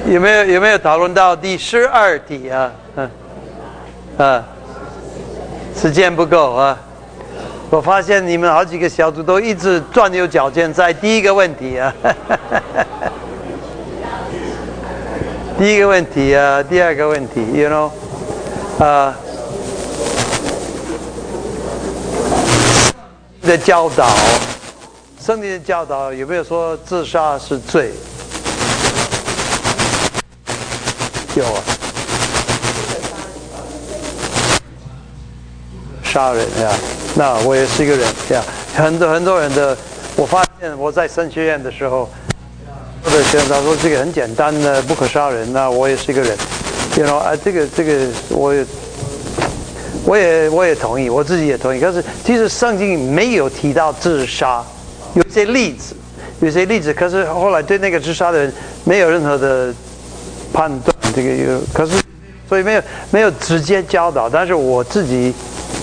有没有讨论到第12题啊？时间不够啊。我发现你们好几个小组都一直钻牛角尖在第一个问题啊。第一个问题啊，第二个问题 ，you know， 的教导，圣经的教导有没有说自杀是罪？有啊。杀人呀，那我也是一个人呀。很多人的，我发现我在神学院的时候，或者学生他说这个很简单的，不可杀人，那我也是一个人。you know 啊，这个我也同意，我自己也同意。可是其实圣经没有提到自杀，有些例子，可是后来对那个自杀的人没有任何的判断。这个可是所以没有直接教导，但是我自己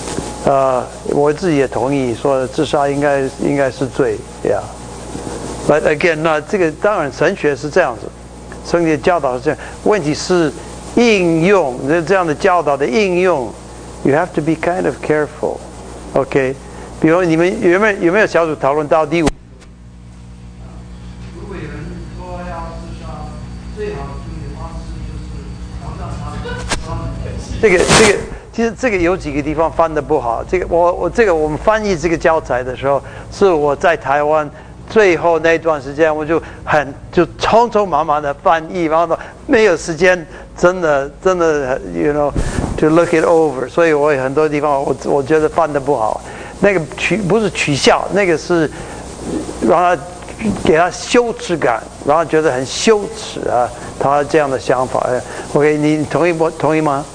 也同意说自杀应该是罪呀。But again， 那这个当然神学是这样子，圣经的教导是这样，问题是应用这样的教导的应用 ，you have to be kind of careful， OK？ 比如你们有没有小组讨论到第5？ 如果有人说要自杀，最好处理的方式就是调到他。 其实这个有几个地方翻得不好。我们翻译这个教材的时候，是我在台湾最后那段时间，我就匆匆忙忙的翻译，然后没有时间真的 ，you know to look it over， 所以我有很多地方我觉得翻得不好。那个不是取笑，那个是让他给他羞耻感，然后觉得很羞耻啊，他这样的想法。OK， 你同意吗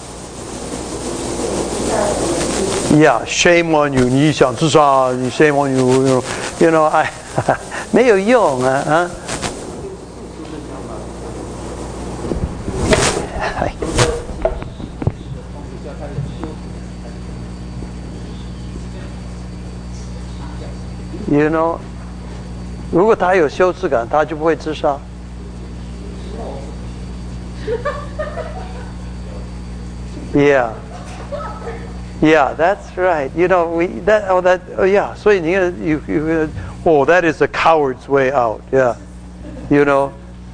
？Yeah, shame on you！ 你想自杀，你 shame on you！You know， 哎，没有用啊！You know， 如果他有羞耻感，他就不会自杀。Yeah, that's right. You know, yeah. 所以你看 that is a coward's way out. Yeah, you know,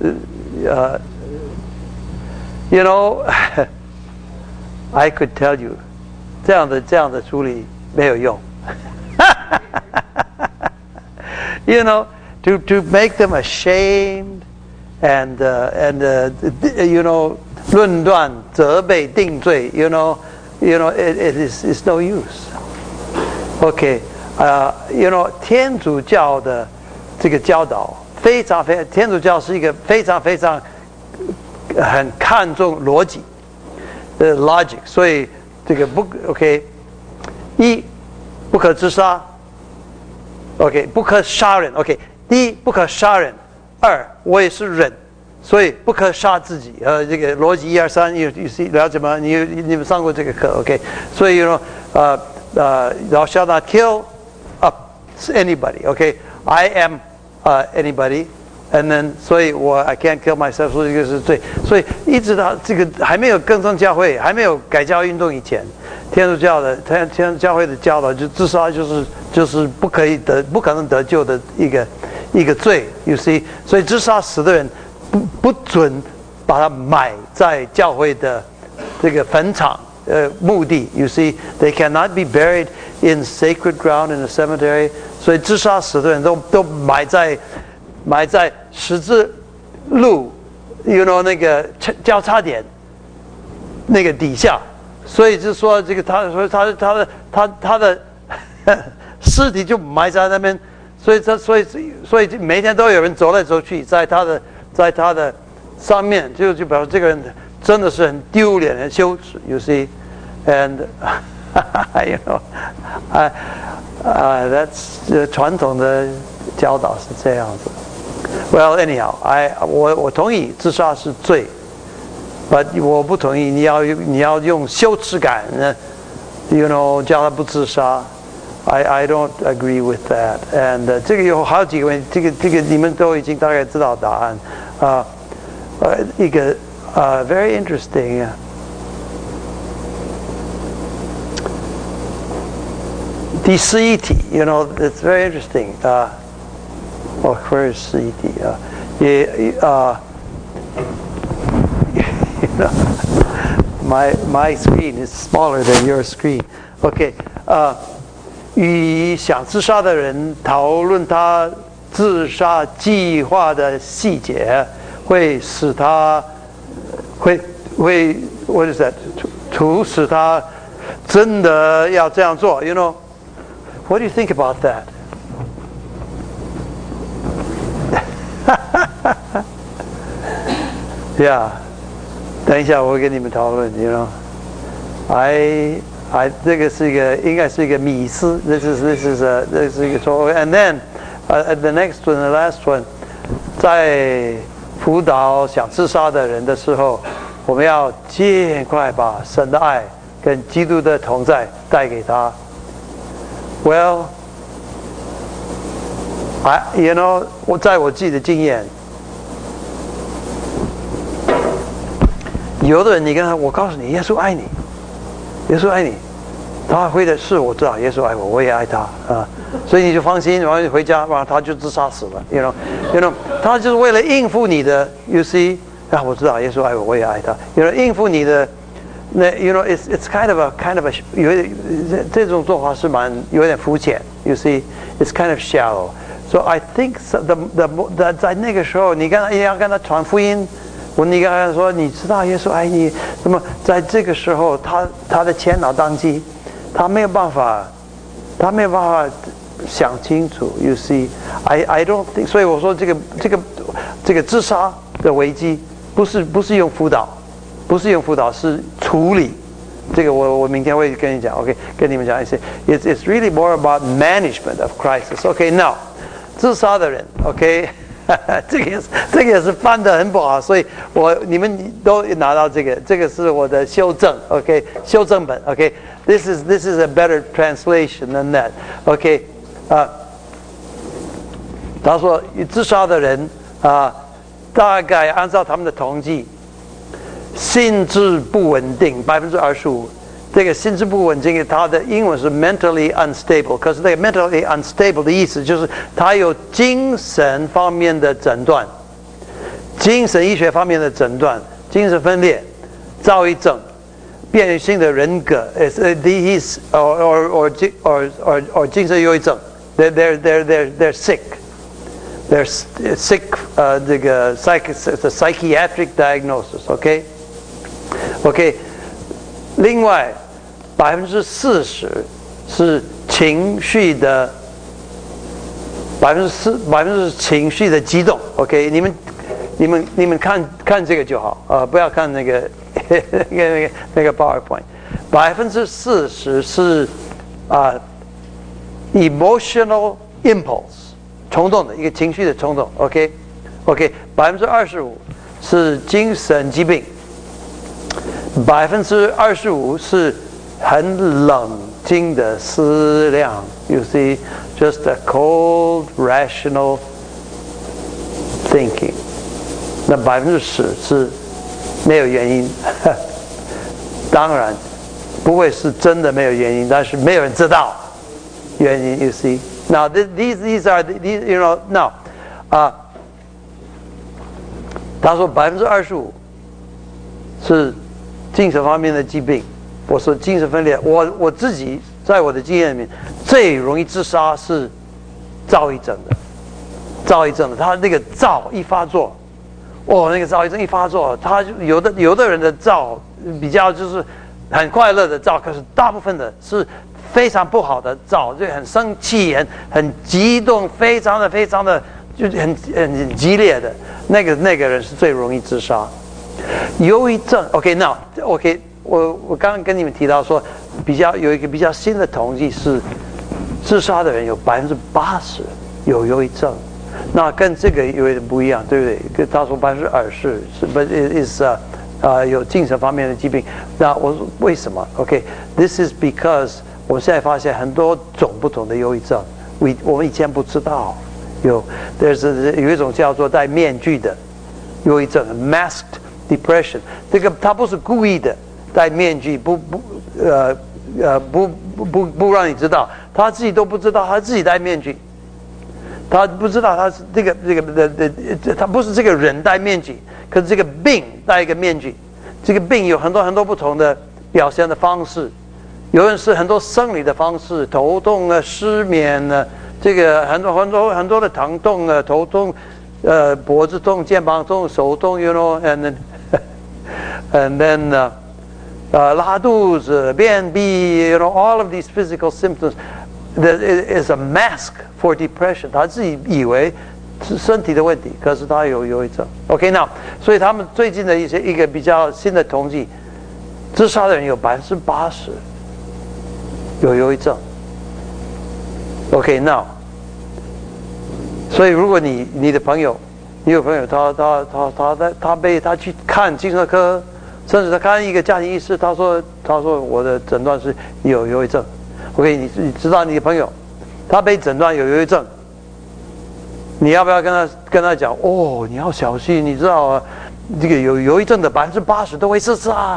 I could tell you， 这样的处理没有用。You know, to make them ashamed and you know 论断、责备、定罪 ，you know, it's no use. OK， you know 天主教的这个教导非常，天主教是一个非常很看重逻辑的 logic， 所以这个OK， 1不可自杀 ，OK， 不可杀人 ，OK， 第一不可杀人，2我也是人。所以不可杀自己，这个逻辑1、2、3，了解吗？你们上过这个课 ，OK？ 所以thou shalt not kill anybody， OK？I am anybody，and then 所以I can't kill myself， 所以这个是罪。所以一直到这个还没有更正教会，还没有改教运动以前，天主教会的教导就自杀就是不可能得救的一个罪 ，you see？ 所以自杀死的人。不准把它埋在教会的这个坟场墓地 ，you see, they cannot be buried in sacred ground in a cemetery。所以自杀死的人都埋在十字路 ，you know 那个交叉点那个底下。所以就说这个他的尸体就埋在那边，所以每天都有人走来走去，在他的上面，就表示这个人真的是很丢脸、很羞耻。You see, and you know, that's 传统的教导是这样子。Well, anyhow, 我同意自杀是罪 ，but 我不同意你要用羞耻感呢 ，you know， 叫他不自杀。I don't agree with that. And 这个有好几个问题，这个你们都已经大概知道答案一个very interesting. CET, you know, it's very interesting. Where is CET? You know, my screen is smaller than your screen. OK, 与想自杀的人讨论他自杀计划的细节，会使他会 what is that? 促使他真的要这样做 ，you know. What do you think about that? Yeah. 等一下，我会跟你们讨论。You know,这个是一个应该是一个迷思。这是一个错误。And then, the next one, the last one, 在辅导想自杀的人的时候，我们要尽快把神的爱跟基督的同在带给他。Well, you know, 在我自己的经验，有的人你跟他，我告诉你，耶稣爱你，耶稣爱你，他会的是我知道，耶稣爱我，我也爱他啊，所以你就放心，然后你回家，然后他就自杀死了 ，you know， 他就是为了应付你的 ，you see， 啊，我知道耶稣爱我，我也爱他，you know， 应付你的。那 you know it's kind of a 有点这种做法是有点肤浅 ，you see it's kind of shallow. So I think the 在那个时候，你要跟他传福音，你跟他说，你知道耶稣爱你，那么在这个时候，他的前脑当机，他没有办法想清楚 ，you see I don't think. 所以我说这个自杀的危机不是用辅导。不是用辅导，是处理。这个我明天会跟你讲 ，OK， 跟你们讲一些。It's really more about management of crisis. OK, now， 自杀的人 ，OK， 这个也是翻得很不好，所以你们都拿到这个是我的修正 ，OK， 修正本 ，OK，this is a better translation than that. OK， 他说自杀的人大概按照他们的统计。心智不稳定25%，这个心智不稳定，它的英文是 mentally unstable。可是那个 mentally unstable 的意思就是他有精神方面的诊断，精神医学方面的诊断，精神分裂、躁郁症、变性的人格 ，he's or 精神忧郁症 ，they're sick。They're sick. 这个 psychiatric diagnosis. OK， 另外40%是情绪的，40%情绪的激动。OK， 你们看这个就好，不要看那个PowerPoint。40%是emotional impulse。冲动的一个情绪的冲动 ，OK， 25% 是精神疾病，25% 是很冷静的思量 ，You see, just a cold, rational thinking。那10%是没有原因，当然不会是真的没有原因，但是没有人知道原因 ，You see。Now these are you know now 他说25%是精神方面的疾病，我说精神分裂，我自己在我的经验里面最容易自杀是躁郁症的，他那个躁一发作，那个躁郁症一发作，他有的人的躁比较就是很快乐的躁，可是大部分的是。非常不好的躁，就很生气、很激动，非常的就是很激烈的那个人是最容易自杀。忧郁症 ，OK， now OK， 我刚刚跟你们提到说，有一个比较新的统计是，自杀的人有80%有忧郁症，那跟这个有点不一样，对不对？跟他说20%是 ，but is 有精神方面的疾病。那我说为什么 ？OK，this is because 我现在发现很多种不同的忧郁症，我们以前不知道。有一种叫做戴面具的忧郁症 （masked depression）。这个他不是故意的戴面具，不让你知道，他自己都不知道他自己戴面具，他不知道他是他不是这个人戴面具，可是这个病戴一个面具。这个病有很多不同的表现的方式，有人是很多生理的方式，头痛啊、失眠啊，这个很多的疼痛啊、头痛，脖子痛、肩膀痛、手痛 ，you know，and then 拉肚子、便秘 ，you know all of these physical symptoms that is a mask for depression。他自己以为是身体的问题，可是他有忧郁症。OK， 那所以他们最近的一个比较新的统计，自杀的人有80%有忧郁症。OK， 那所以如果你的朋友，你有朋友他去看精神科，甚至他看一个家庭医师，他说我的诊断是有忧郁症。OK， 你知道你的朋友他被诊断有忧郁症。你要不要跟他讲？哦，你要小心，你知道啊，这个有忧郁症的80%都会自杀。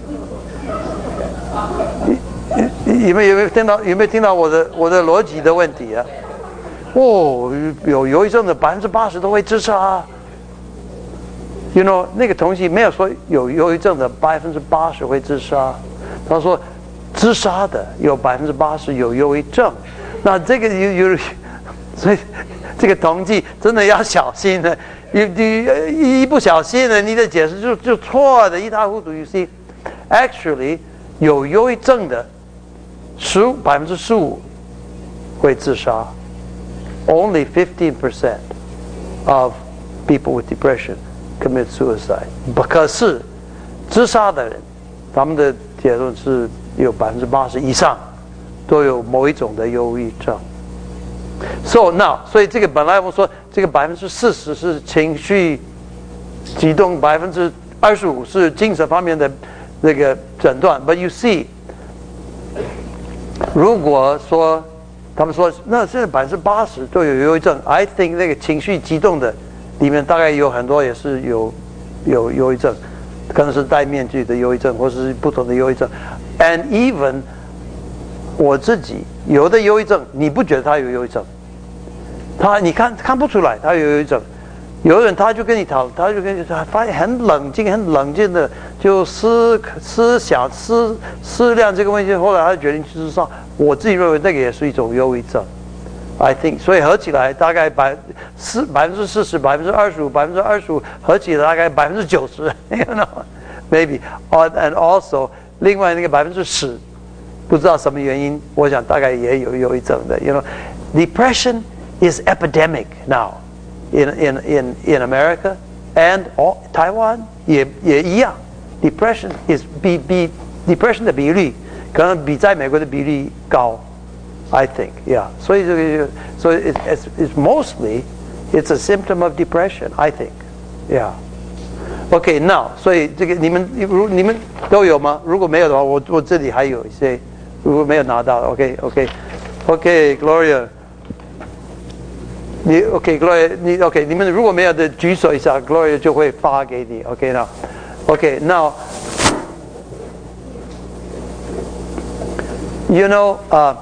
有没有听到我的逻辑的问题啊？哦，有忧郁症的80%都会自杀。You know， 那个统计没有说有忧郁症的80%会自杀，他说自杀的有80%有忧郁症。那这个所以这个统计真的要小心的，一不小心呢，你的解释就错的，一塌糊涂。You see, actually 有忧郁症的15%会自杀 ，only 15% of people with depression commit suicide。可是自杀的人，他们的结论是有80%以上都有某一种的忧郁症。所以这个本来我们说这个40%是情绪激动，25%是精神方面的那个诊断。But you see， 如果说他们说那现在80%都有忧郁症 ，I think 那个情绪激动的里面大概有很多也是有忧郁症，可能是戴面具的忧郁症，或是不同的忧郁症。And even 我自己有的忧郁症，你不觉得他有忧郁症？你看不出来他有忧郁症。有的人他就跟你讨论，他发现很冷静的就思量这个问题，后来他决定去自杀。我自己认为那个也是一种忧郁症 ，I think。所以合起来大概40%、25%合起来大概90%， you know maybe and also 另外那个10%。不知道什么原因，我想大概也有忧郁症的。You know, depression is epidemic now in America and Taiwan 也一样。Depression is depression 的比例可能比在美国的比例高 ，I think, yeah. 所以it's mostly it's a symptom of depression, I think, yeah. Okay, now 所以这个你们都有吗？如果没有的话，我这里还有一些。如果没有拿到 ，OK, Gloria， 你 OK，Gloria， 你 OK， 你们如果没有的举手一下 ，Gloria 就会发给你 ，OK now you know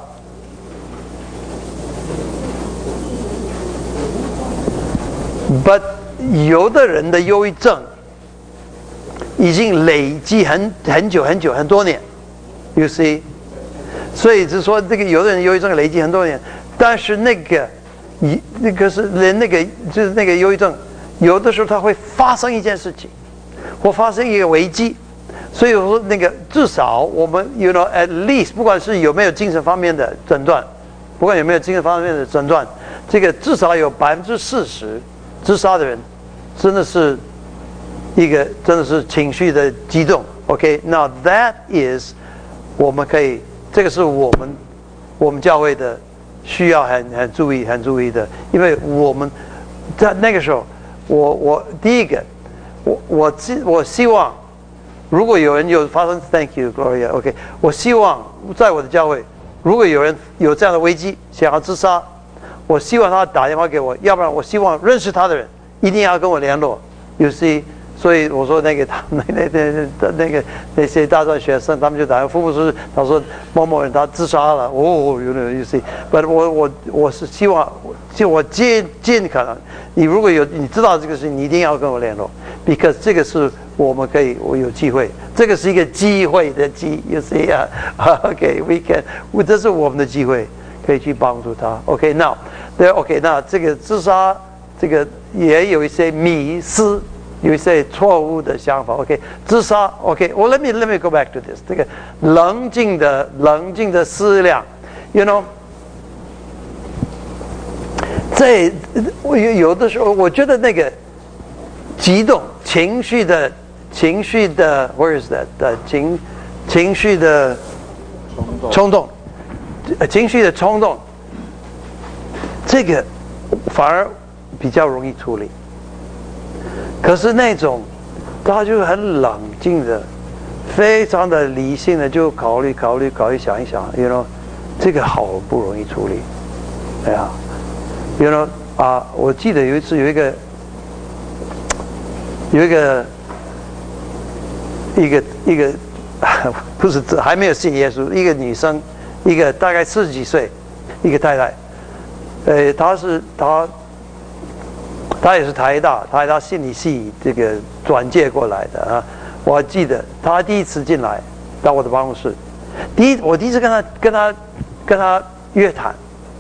but 有的人的忧郁症已经累积很多年 ，You see。所以就是说，这个有的人忧郁症累积很多年，但是那个是连就是那个忧郁症，有的时候它会发生一件事情，或发生一个危机。所以我说那个至少我们 you know at least 不管是有没有精神方面的诊断，这个至少有40%自杀的人，真的是情绪的激动。OK， now that is 我们可以。这个是我们教会的需要很注意的，因为我们在那个时候，我第一个，我希望，如果有人有发生 ，Thank you Gloria， OK， 我希望在我的教会，如果有人有这样的危机想要自杀，我希望他打电话给我，要不然我希望认识他的人一定要跟我联络， ，you see。所以我说那个他们那些大专学生，他们就打福布斯，他说某某人他自杀了，哦，有点意思。But 我是希望，就我尽可能，你如果你知道这个事情，你一定要跟我联络 ，because 这个是我们可以，我有机会，这个是一个机会的机 ，you see 啊 ，OK，we can， 这是我们的机会，可以去帮助他。OK，now， 对 ，OK， 那这个自杀，这个也有一些迷思。有一些错误的想法 ，OK， 自杀 ，OK， 我 let me go back to this， 这个冷静的思量 ，you know， 有的时候我觉得那个激动情绪的 ，where is that 的情绪的冲动，情绪的冲动，这个反而比较容易处理。可是那种，他就很冷静的，非常的理性的，就考虑，想一想 ，you know， 这个好不容易处理，哎呀 ，you know 啊，我记得有一次有一个不是还没有信耶稣，一个女生，一个大概40几岁，一个太太，他也是台大心理系这个转介过来的啊。我还记得他第一次进来到我的办公室，我第一次跟他约谈，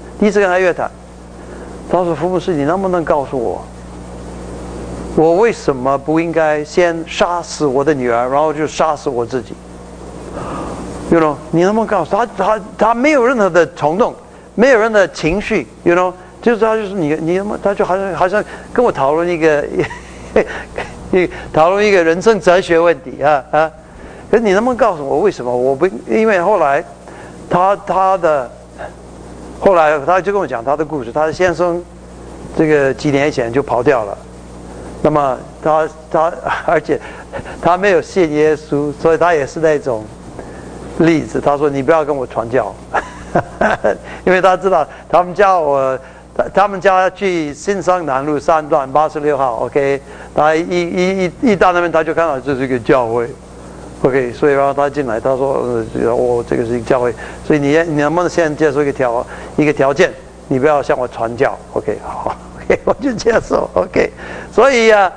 他说：“福布斯，你能不能告诉我，我为什么不应该先杀死我的女儿，然后就杀死我自己 ？You know， 你能不能告诉他没有任何的冲动，没有任何的情绪 ，You know。”就是他就好像跟我讨论一个人生哲学问题啊。可是你能不能告诉我为什么我不？因为后来他就跟我讲他的故事，他的先生这个几年前就跑掉了，那么而且他没有信耶稣，所以他也是那种例子。他说你不要跟我传教，因为他知道他们家去新生南路3段86号 ，OK， 他一到那边他就看到这是一个教会 ，OK， 所以然后他进来，他说这个是一个教会，所以你能不能先接受一个条件，你不要向我传教 ，OK， 好 ，OK， 我就接受 ，OK， 所以呀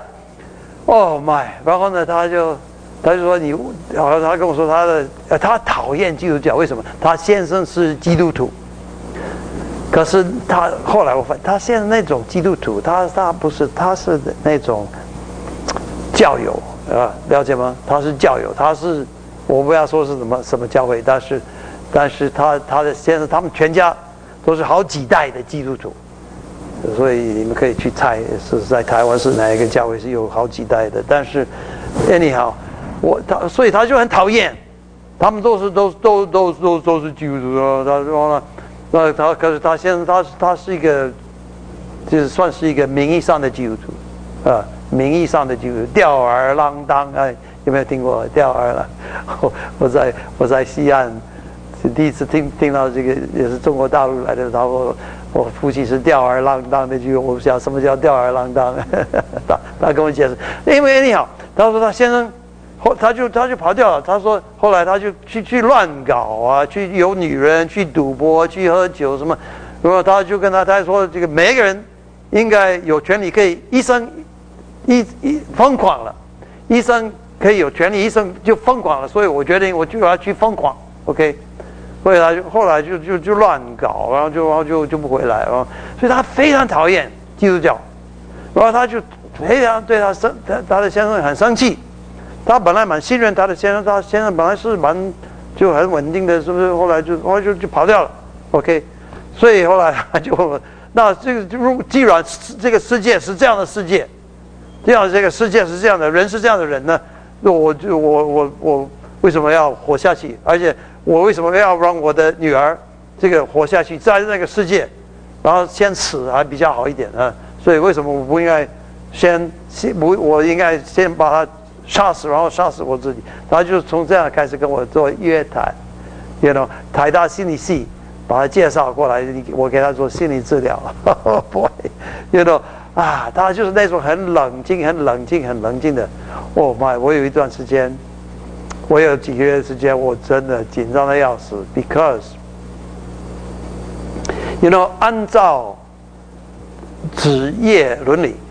，Oh my， 然后呢他就说他跟我说他讨厌基督教，为什么？他先生是基督徒。可是后来我发现，他现在那种基督徒，他不是，他是那种教友啊，了解吗？他是教友，我不要说是什么教会，但是他的先生，他们全家都是好几代的基督徒，所以你们可以去猜是在台湾是哪一个教会是有好几代的。但是 anyhow， 所以他就很讨厌，他们都是基督徒啊，他说了。可是他现在他是一个，就是算是一个名义上的基督徒，名义上的基督徒，吊儿郎当，有没有听过吊儿郎？我在西岸第一次听到这个，也是中国大陆来的，他说我父亲是吊儿郎当的基督徒，我不知道什么叫吊儿郎当，他跟我解释，因为你好，他说他先生。他就跑掉了。他说后来他就去乱搞啊，去有女人，去赌博，去喝酒什么。然后他就跟他说，这个每一个人应该有权利可以一生疯狂了，医生可以有权利，医生就疯狂了。所以我决定我就要去疯狂 ，OK。所以他就后来就乱搞，然后就不回来了。所以他非常讨厌基督教，然后他就非常对他的先生很生气。他本来蛮信任他的先生，他先生本来是就很稳定的，是不是？后来就跑掉了 ，OK。所以后来他就那这个既然这个世界是这样的世界，这个世界是这样的人是这样的人呢，我为什么要活下去？而且我为什么要让我的女儿这个活下去，在那个世界，然后先死还比较好一点啊？所以为什么我不应该我应该先把他杀死，然后杀死我自己？他就从这样开始跟我做约谈 ，you know， 台大心理系把他介绍过来，我给他做心理治疗。boy，you know， 啊，他就是那种很冷静的。Oh my！ 我有一段时间，我有几个月的时间，我真的紧张的要死 ，because you know， 按照职业伦理，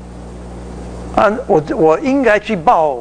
我应该去报，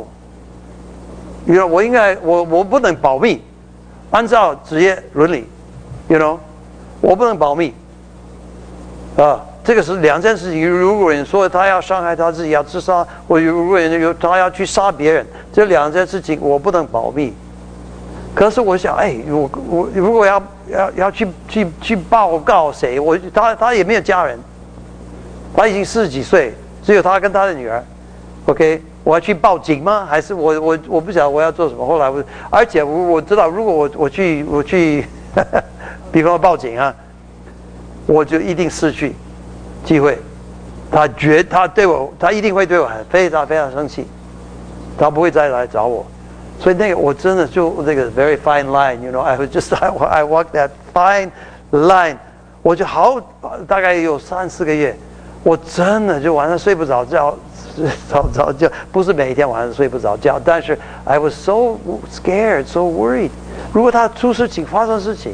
我不能保密，按照职业伦理我不能保密，这个是两件事情。如果人说他要伤害他自己，要自杀，或如果人他要去杀别人，这两件事情我不能保密。可是我想，我如果要去报告谁，他也没有家人，他已经40几岁，只有他跟他的女儿。OK， 我要去报警吗？还是我不晓得我要做什么？后来而且我知道，如果我去，比方说报警啊，我就一定失去机会。他一定会对我非常非常生气，他不会再来找我。所以那个我真的就那个 very fine line，I walk that fine line， 我就大概有3-4个月，我真的就晚上睡不着觉，不是每一天晚上睡不着觉，但是 I was so scared, so worried。如果他出事情发生事情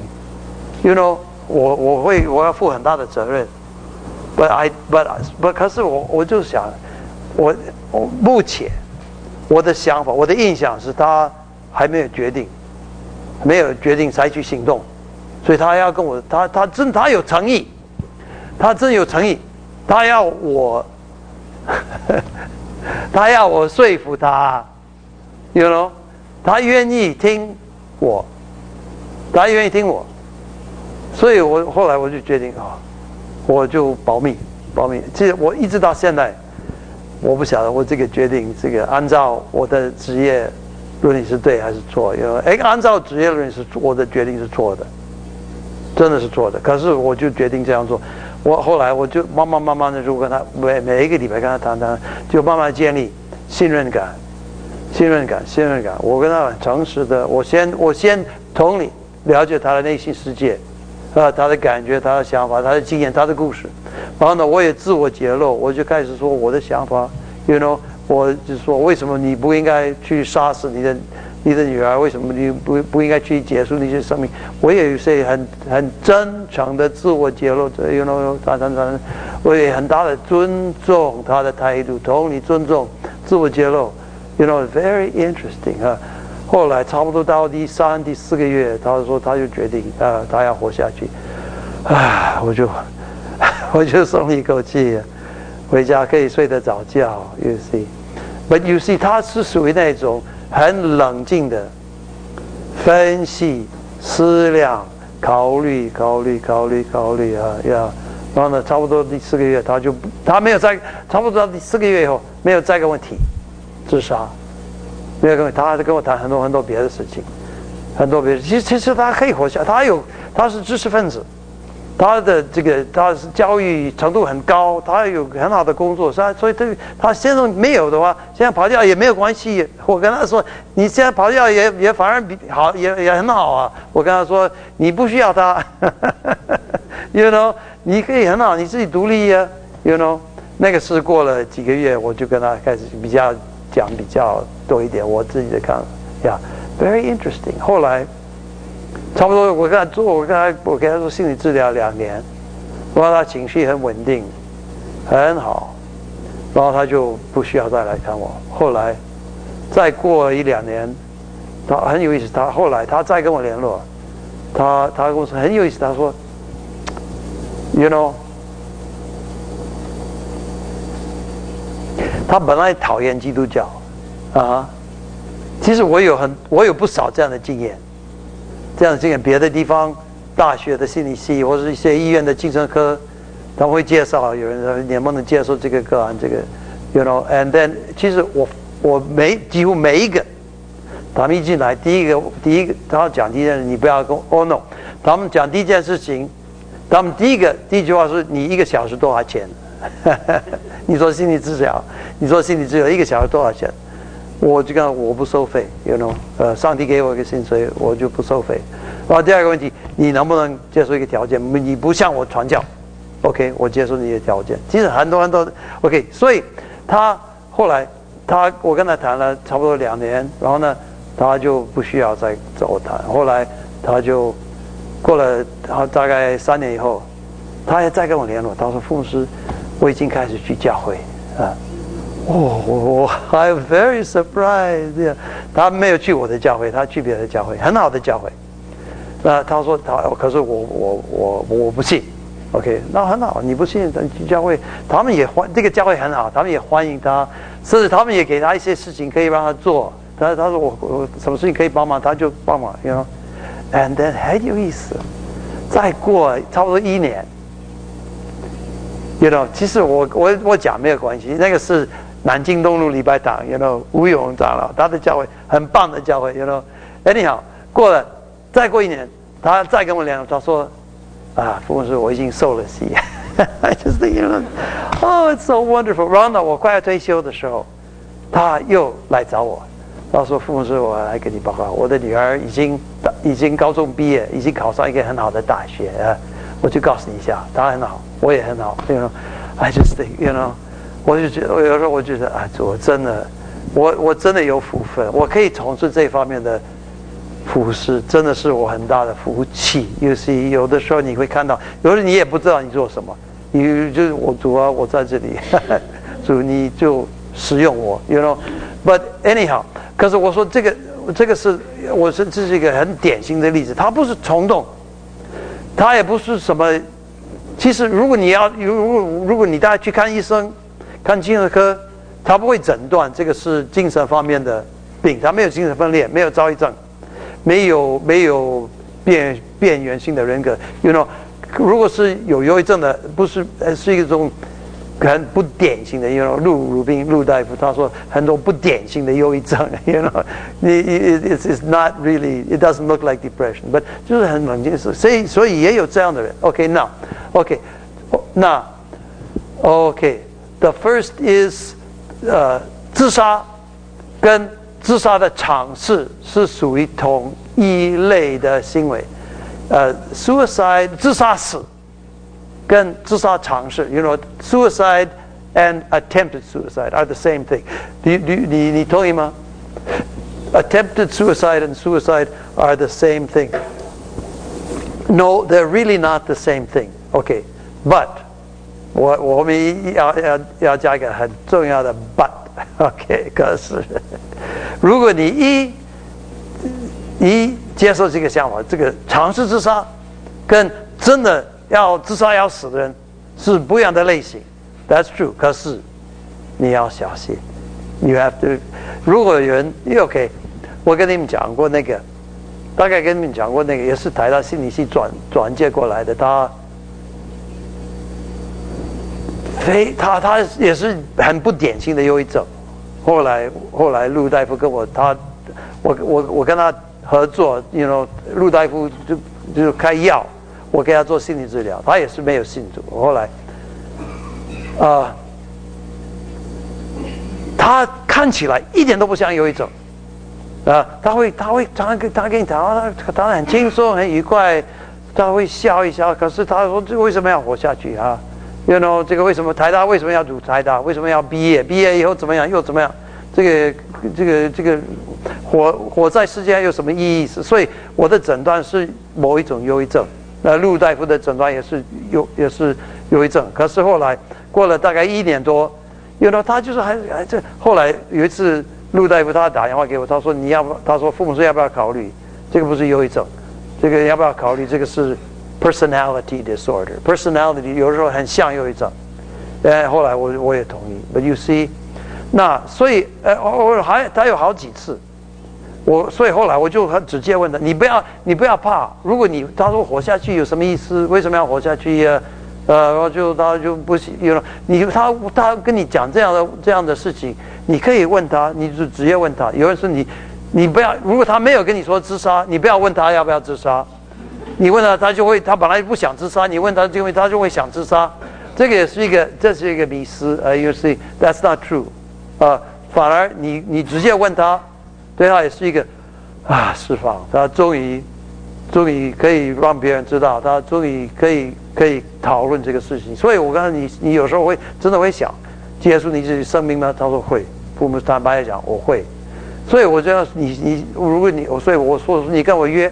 我要负很大的责任。But 可是我就想，我目前我的想法，我的印象是他还没有决定采取行动，所以他要跟我，他有诚意，他真有诚意，他要我说服他他愿意听我，所以后来我就决定我就保密。其实我一直到现在，我不晓得我这个决定，按照我的职业伦理是对还是错？按照职业伦理我的决定是错的，真的是错的。可是我就决定这样做。后来我就慢慢的就跟他每一个礼拜跟他谈，就慢慢建立信任感。我跟他很诚实的，我先同理了解他的内心世界。他的感觉，他的想法，他的经验，他的故事，然后呢，我也自我揭露，我就开始说我的想法我就说为什么你不应该去杀死你的女儿，为什么你不应该去结束你的生命？我也有些很真诚的自我揭露我也很大的尊重他的态度，同理尊重，自我揭露very interesting 后来差不多到第3、第4个月，他说他就决定他要活下去，我就松了一口气，回家可以睡得着觉。You see，but you see， 他是属于那种很冷静的分析、思量、考虑然后呢，差不多第4个月，他没有差不多到第4个月以后没有再跟我提自杀。没有他还是跟我谈很多别的事情，其实他可以活下，他是知识分子，他是教育程度很高，他有很好的工作，所以他先生没有的话，现在跑掉也没有关系。我跟他说，你现在跑掉也反而好，也很好啊。我跟他说，你不需要他你可以很好，你自己独立呀那个是过了几个月，我就跟他开始讲比较多一点我自己的看法，very interesting。后来差不多我跟他做心理治疗2年，然后他情绪很稳定，很好，然后他就不需要再来看我。后来再过1-2年，他很有意思，后来他再跟我联络，他跟我说很有意思，他说他本来讨厌基督教其实我有不少这样的经验，别的地方大学的心理系或是一些医院的精神科，他们会介绍有人说能不能接受这个个案and then 其实我几乎每一个他们一进来第一个他讲第一件事，你不要跟no， 他们讲第一件事情，他们第一句话是你1个小时多少钱你做心理治疗1个小时多少钱？我就讲我不收费上帝给我一个薪水，我就不收费。然后第2个问题，你能不能接受一个条件，你不向我传教 OK， 我接受你的条件。其实很多人都 OK， 所以他后来我跟他谈了差不多2年，然后呢，他就不需要再找我谈。后来他就过了大概3年以后，他也再跟我联络，他说傅牧师，我已经开始去教会啊。I'm very surprised。他没有去我的教会，他去别的教会，很好的教会。他说可是我不信。OK， 那很好，你不信，教会他们也这个教会很好，他们也欢迎他，甚至他们也给他一些事情可以让他做。他说我什么事情可以帮忙，他就帮忙，you know。And then 很有意思，再过差不多1年，you know， 其实我讲没有关系，那个是南京东路礼拜堂 ，you know， 吴永长老他的教会很棒的教会 ，you know。anyhow， 再过1年，他再跟我联络，他说。傅牧师，我已经受了洗。I just think, you know, oh, it's so wonderful. 然后呢，我快要退休的时候，他又来找我，他说：“傅牧师，我来跟你报告，我的女儿已经高中毕业，已经考上一个很好的大学啊。我就告诉你一下，她很好，我也很好。You know, I just think, you know， 我就觉得，有时候我觉得我真的有福分，我可以从事这方面的。”服侍真的是我很大的福气。有的时候你会看到，有的你也不知道你做什么，你就是主啊，我在这里，主你就使用我 ，you know。But anyhow， 可是我说这个是这是一个很典型的例子，它不是冲动，它也不是什么。其实如果你大家去看医生，看精神科，他不会诊断这个是精神方面的病，他没有精神分裂，没有躁郁症。没有边缘性的人格 ，you know， 如果是有忧郁症的，不是是一种很不典型的 ，you know， 陆大夫他说很多不典型的忧郁症 ，you know，it's not really， it doesn't look like depression，but 就是很冷静，所以也有这样的人。OK，the first is 自杀跟。自杀的尝试是属于同一类的行为，suicide 自杀死跟自杀尝试 ，you know suicide and attempted suicide are the same thing。你同意吗 ？Attempted suicide and suicide are the same thing. No, they're really not the same thing. Okay, but 我们要加一个很重要的 but。OK， 可是如果你一接受这个想法，这个尝试自杀跟真的要自杀要死的人是不一样的类型。That's true。可是你要小心 ，you have to。如果有人 OK， 我跟你们讲过那个，大概跟你们讲过那个，也是台大心理系转介过来的，他也是很不典型的忧郁症。后来陆大夫跟我跟他合作 ，you know， 陆大夫就开药，我给他做心理治疗，他也是没有信主。后来，他看起来一点都不像忧郁症，他会他跟你谈，他很轻松很愉快，他会笑一笑。可是他说这为什么要活下去啊？ You know， 这个为什么台大为什么要读台大？为什么要毕业？毕业以后怎么样？又怎么样？这个活在世界上有什么意义？所以我的诊断是某一种忧郁症。陆大夫的诊断也是忧郁症。可是后来过了大概1年多 ，You know， 他就是还这。后来有一次陆大夫他打电话给我，他说他说父母说要不要考虑？这个不是忧郁症，这个要不要考虑？这个是 personality disorder。personality 有时候很像忧郁症。后来我也同意。But you see， 那所以他有好几次。所以后来我就很直接问他：你不要怕。如果他说活下去有什么意思？为什么要活下去呀？然后他就不行，他跟你讲这样的事情，你可以问他，你就直接问他。有人说你不要，如果他没有跟你说自杀，你不要问他要不要自杀。你问他，他本来不想自杀，你问他他就会想自杀。这是一个迷思。You see, that's not true。反而你直接问他。对他也是一个释放，他终于终于可以让别人知道，他终于可以讨论这个事情。所以我刚才你有时候真的会想，结束你自己生命吗？他说会。父母坦白讲，我会。所以我觉得如果所以我说你跟我约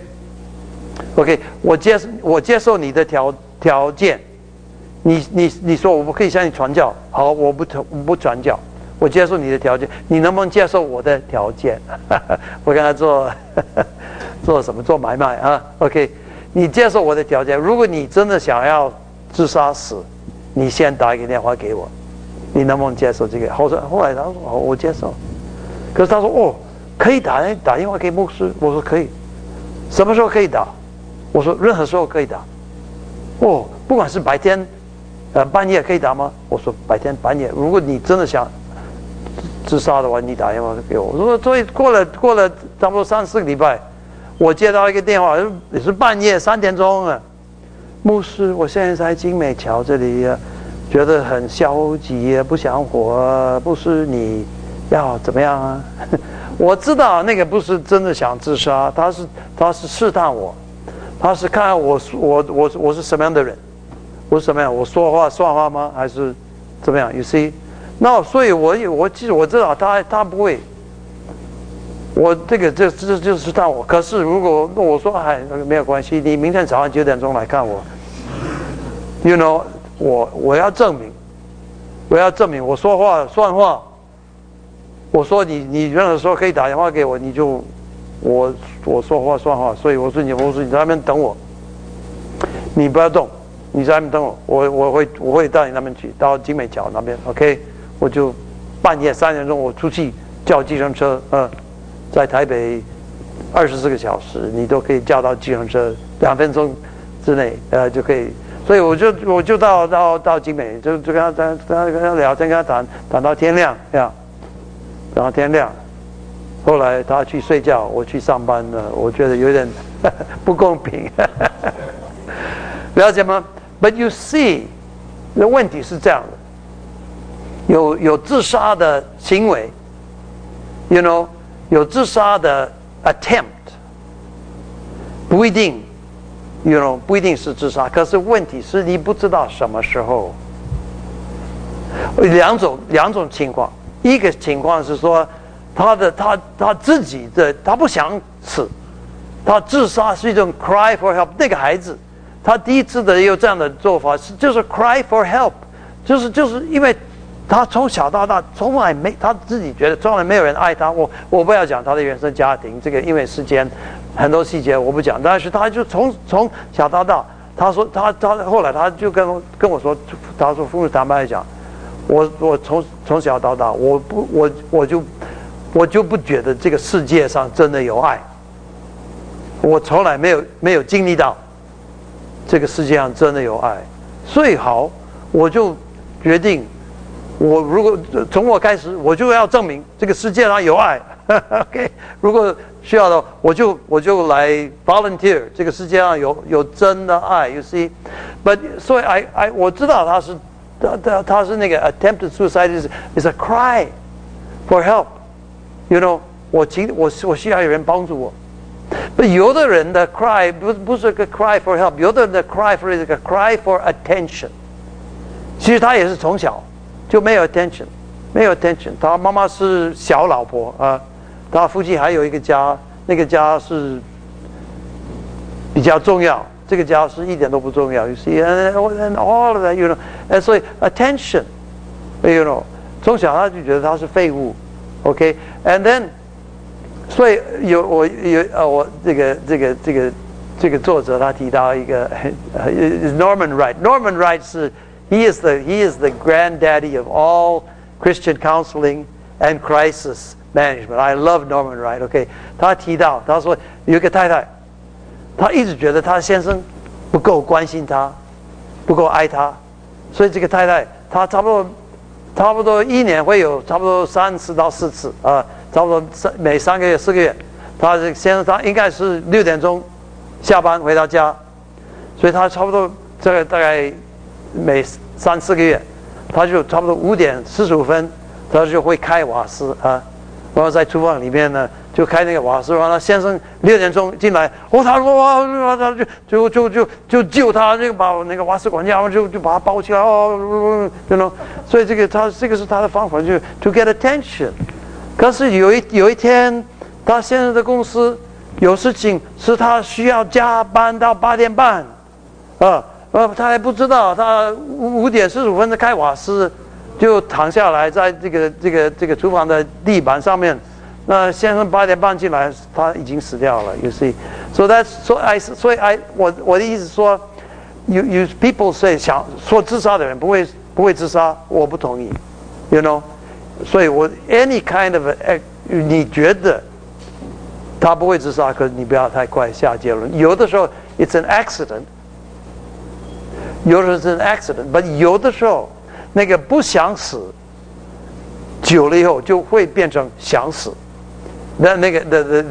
，OK， 我接受你的条件。你说我不可以向你传教，好，我不传教，我接受你的条件，你能不能接受我的条件？我跟他做什么？做买卖啊 ？OK， 你接受我的条件。如果你真的想要自杀死，你先打一个电话给我，你能不能接受这个？后来他说好，我接受。可是他说哦，可以打电话给牧师。我说可以，什么时候可以打？我说任何时候可以打。哦，不管是白天。半夜可以打吗？我说白天半夜。如果你真的想自杀的话，你打电话给我。我说，所以过了差不多3-4个礼拜，我接到一个电话，也是半夜3点钟啊。牧师，我现在在金美桥这里觉得很消极，不想活。牧师，你要怎么样啊？我知道那个不是真的想自杀，他是试探我，他是看我是什么样的人。我是什么样？我说话算话吗？还是怎么样 ？You see？ 那所以其实我知道他不会。我这就是他我。可是如果我说没有关系，你明天早上9点钟来看我。You know， 我要证明，我说话算话。我说你任何时候可以打电话给我，我说话算话。所以我说你在那边等我，你不要动。你在那边等我，我会到你那边去，到金美桥那边 ，OK？ 我就半夜3点钟我出去叫计程车，在台北24个小时，你都可以叫到计程车，2分钟之内，就可以。所以我就到金美，就跟他聊天，跟他谈到天亮，呀，然后天亮。后来他去睡觉，我去上班了，我觉得有点不公平，了解吗？But you see， 那问题是这样的，有自杀的行为 ，you know， 有自杀的 attempt， 不一定 ，you know， 不一定是自杀。可是问题是你不知道什么时候。两种情况，一个情况是说他自己的他不想死，他自杀是一种 cry for help， 那个孩子。他第一次的有这样的做法就是 cry for help， 就是因为他从小到大从来没他自己觉得从来没有人爱他。我不要讲他的原生家庭，这个因为时间很多细节我不讲，但是他就从小到大，他说他后来他就跟我说，他说父母坦白讲，我从小到大我就不觉得这个世界上真的有爱，我从来没有经历到。这个世界上真的有爱，所以好，我就决定，如果从我开始，我就要证明这个世界上有爱。OK， 如果需要的，我就来 volunteer， 这个世界上有真的爱。You see，but 所以我知道他是那个 attempted suicide is a cry for help，you know， 我需要有人帮助我。有的人的 cry 不是个 cry for help， 有的人的 cry for 是个 cry for attention。其实他也是从小就没有 attention， 没有 attention。他妈妈是小老婆啊，他父亲还有一个家，那个家是比较重要，这个家是一点都不重要。You see, and all of that, you know， and 所以 attention， you know， 从小他就觉得他是废物 ，OK，and then。所以我这个作者他提到一个Norman Wright。Norman Wright 是 he is the granddaddy of all Christian counseling and crisis management. I love Norman Wright. OK， 他提到他说有一个太太，她一直觉得她先生不够关心她，不够爱她，所以这个太太她差不多1年会有差不多3次到4次啊。差不多每3个月、4个月，他应该是6点钟下班回到家，所以他差不多这个大概每3-4个月，他就差不多5点45分，他就会开瓦斯啊，然后在厨房里面呢， 就开那个瓦斯，完了先生6点钟进来，他说哇，他就救他，那个把那个瓦斯管家就把他抱起来所以这个是他的方法，就 to get attention。可是有一天，他先生的公司有事情，是他需要加班到8点半，他还不知道，他5点45分开瓦斯，就躺下来在这个厨房的地板上面。那先生8点半进来，他已经死掉了。You see, so that's我的意思说 ，you people say 想说自杀的人不会自杀，我不同意 ，you know， 所以我 any kind of 你觉得他不会自杀，可是你不要太快下结论。有的时候 it's an accident， 有的时候是 an accident，but 有的时候那个不想死，久了以后就会变成想死。那个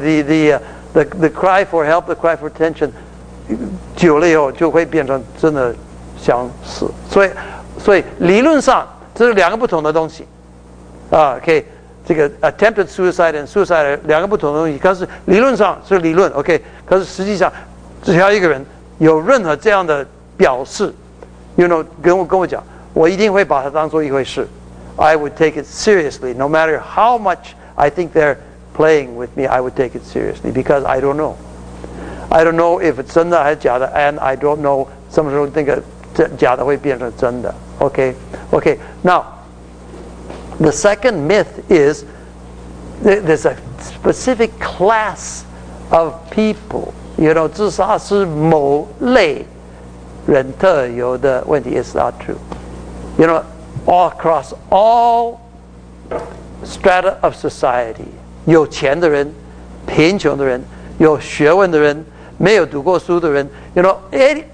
the cry for help, the cry for attention， 久了以后就会变成真的想死。所以理论上这是2个不同的东西，OK， 这个 attempted suicide and suicide 2个不同的东西，可是理论上是理论 ，OK， 可是实际上只要一个人有任何这样的表示 ，you know， 跟我讲，我一定会把它当做一回事。I would take it seriously, no matter how much I think they're playing with me, I would take it seriously because I don't know. I don't know if it's 真的还是假的 and I don't know 什么时候那个假的会变成真的。Okay. Now, the second myth is there's a specific class of people. You know, 自杀是某类人特有的问题。It's not true. You know, all across all strata of society. 有钱的人，贫穷的人，有学问的人，没有读过书的人 ，you know, it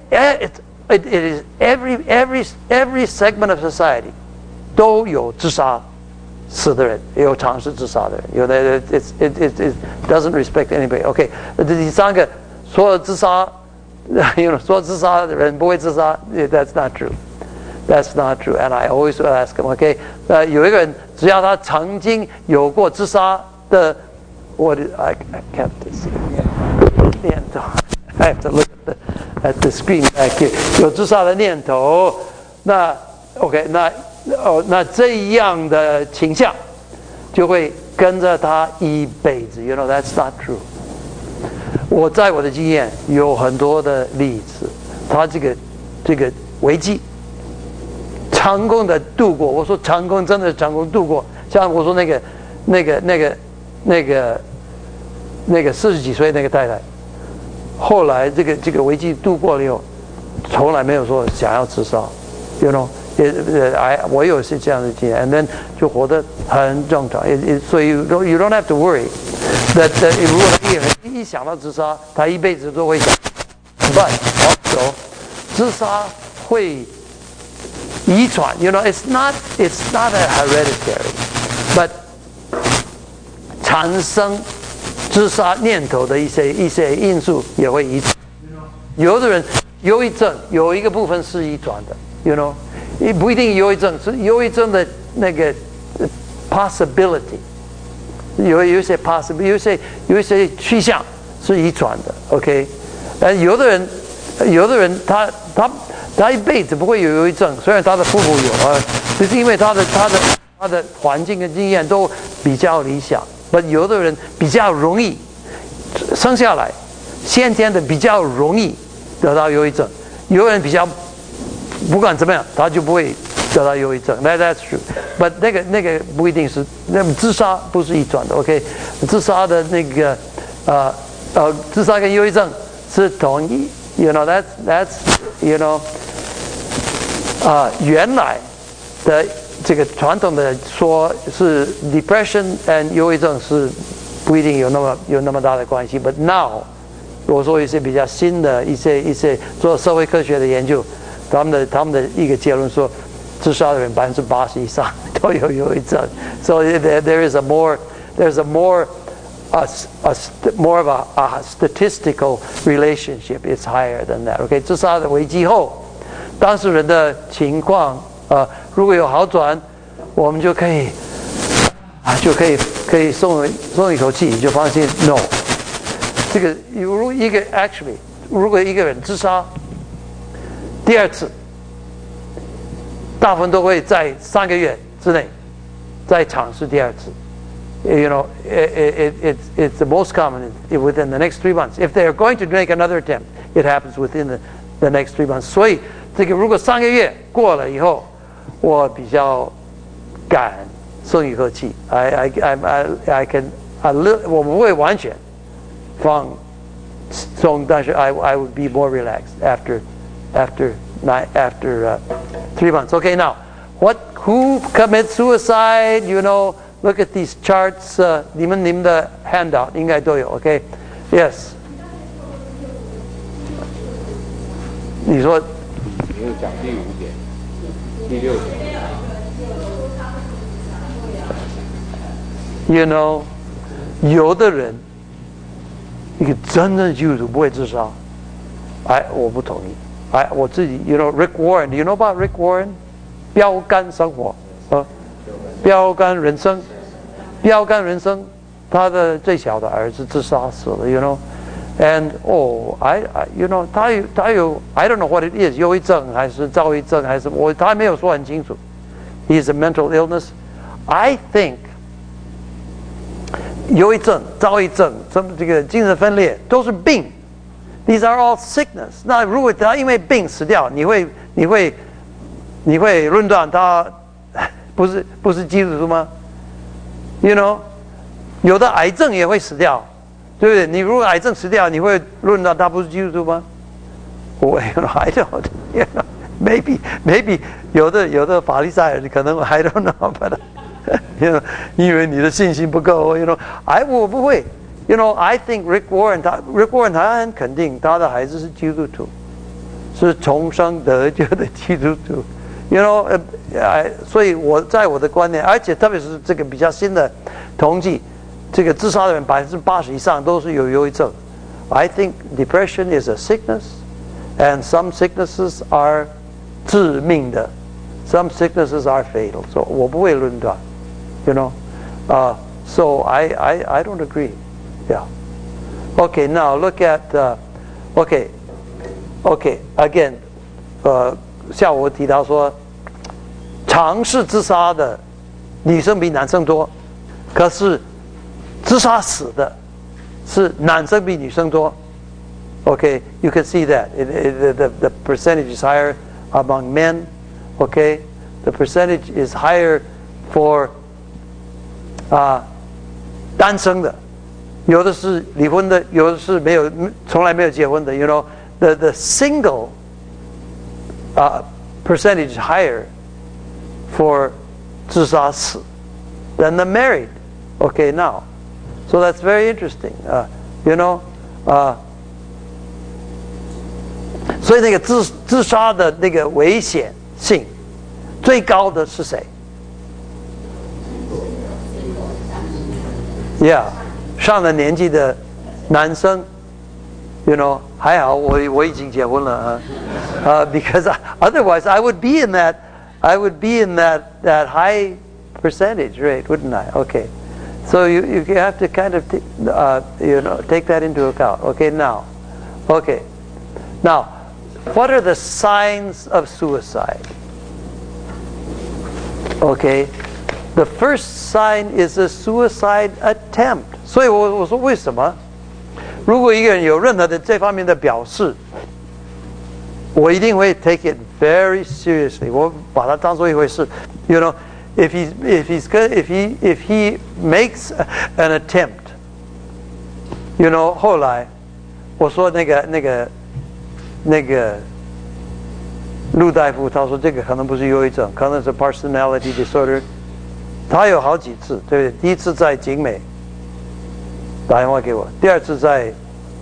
is every segment of society 都有自杀死的人，也有尝试自杀的人，有的 it doesn't respect anybody. OK， 第三个，所有自杀，you know， 所有自杀的人不会自杀 ，that's not true. That's not true. And I always ask him, OK， 有一个人，只要他曾经有过自杀。What I kept this念头 I have to look at the screen back here. 有自杀的念头，那 OK， 那这样的倾向就会跟着他一辈子。You know, that's not true. 我在我的经验有很多的例子，他这个危机成功的度过。我说成功，真的成功度过。像我说那个40几岁那个太太，后来这个危机度过了以后，从来没有说想要自杀 ，you know， 我有是这样的经验 ，and then 就活得很正常，所以 you don't have to worry that 如果一个人一想到自杀，他一辈子都会想 ，but also 自杀会遗传 ，you know， it's not a hereditary，but 产生自杀念头的一些因素也会遗传。有的人忧郁症有一个部分是遗传的 ，you know， 也不一定忧郁症，是忧郁症的那个 possibility， 有一些 possibility， 有一些趋向是遗传的 ，OK。有的人他一辈子不会有忧郁症，虽然他的父母有就是因为他的环境跟经验都比较理想。有的人比较容易生下来，先天的比较容易得到忧郁症，有的人比较不管怎么样，他就不会得到忧郁症。That's true， but 那个不一定是，那么自杀不是遗传的 ，OK？ 自杀的那个自杀跟忧郁症是同一 ，you know that's you know， 原来的。这个传统的说是 depression and 忧郁症是不一定有那么大的关系 ，but now 我说一些比较新的一些做社会科学的研究，他们的一个结论说，自杀的人80%以上都有忧郁症 ，so there's a more of a statistical relationship. It's higher than that. OK， 自杀的危机后，当事人的情况。如果有好转，我们就可以就可以松一口气，就发现 no， 这个如果一个人自杀，第二次，大部分都会在3个月之内再尝试第二次。You know, it's the most common within the next 3 months. If they are going to make another attempt, it happens within the next 3 months. 所以这个如果3个月过了以后，我比较敢松一口气。I can 我不会完全放松，但是 I would be more relaxed after 3 months. Okay, now who commits suicide? You know. Look at these charts. 你们的 handout 应该都有 ，OK？ Yes。你说。 你有讲第5点、第6点。 You know， 有的人，一个真正的基督徒不会自杀。我不同意。我自己 ，You know Rick Warren. You know about Rick Warren？ 标杆生活标杆人生，他的最小的儿子自杀死了 ，you know，and you know， 他有 I don't know what it is， 忧郁症还是躁郁症还是他没有说很清楚 ，he's a mental illness。I think 忧郁症、躁郁症、这个精神分裂都是病 ，these are all sickness。那如果他因为病死掉，你会论断他？不是基督徒吗 ？You know， 有的癌症也会死掉，对不对？你如果癌症死掉，你会论到他不是基督徒吗？我 I don't you know maybe 有的法利赛人可能 I don't know but you know 因为你的信心不够 you know 我不会 you know I think Rick Warren 他很肯定他的孩子是基督徒，是重生得救的基督徒。You know， 所以我在我的观念，而且特别是这个比较新的统计，这个自杀的人80%以上都是有忧郁症。I think depression is a sickness, and some sicknesses are 致命的 ，some sicknesses are fatal. So 我不会论断 ，you know, so I don't agree. Yeah. Okay, now look at okay, again, 下午我提到说。尝试自杀的女生比男生多，可是自杀死的是男生比女生多。Okay, you can see that the percentage is higher among men. Okay, the percentage is higher for 单身的，有的是离婚的，有的是从来没有结婚的。You know, the single percentage is higher for 自杀死 than the married. Okay, now, so that's very interesting. You know, 所以那个自杀的那个危险性最高的是谁 ？Yeah， 上了年纪的男生 ，you know， 还好我已经结婚了because otherwise I would be in that high percentage rate, wouldn't I? Okay, so you have to kind of take that into account. Okay, now, what are the signs of suicide? Okay, the first sign is a suicide attempt. 所以我说为什么？如果一个人有任何的这方面的表示，我一定会 take it very seriously. 我把它当作一回事。You know, if he makes an attempt, you know, 后来我说那个陆大夫他说这个可能不是忧郁症，可能是 personality disorder。他有好几次，对不对？第一次在景美打电话给我，第二次在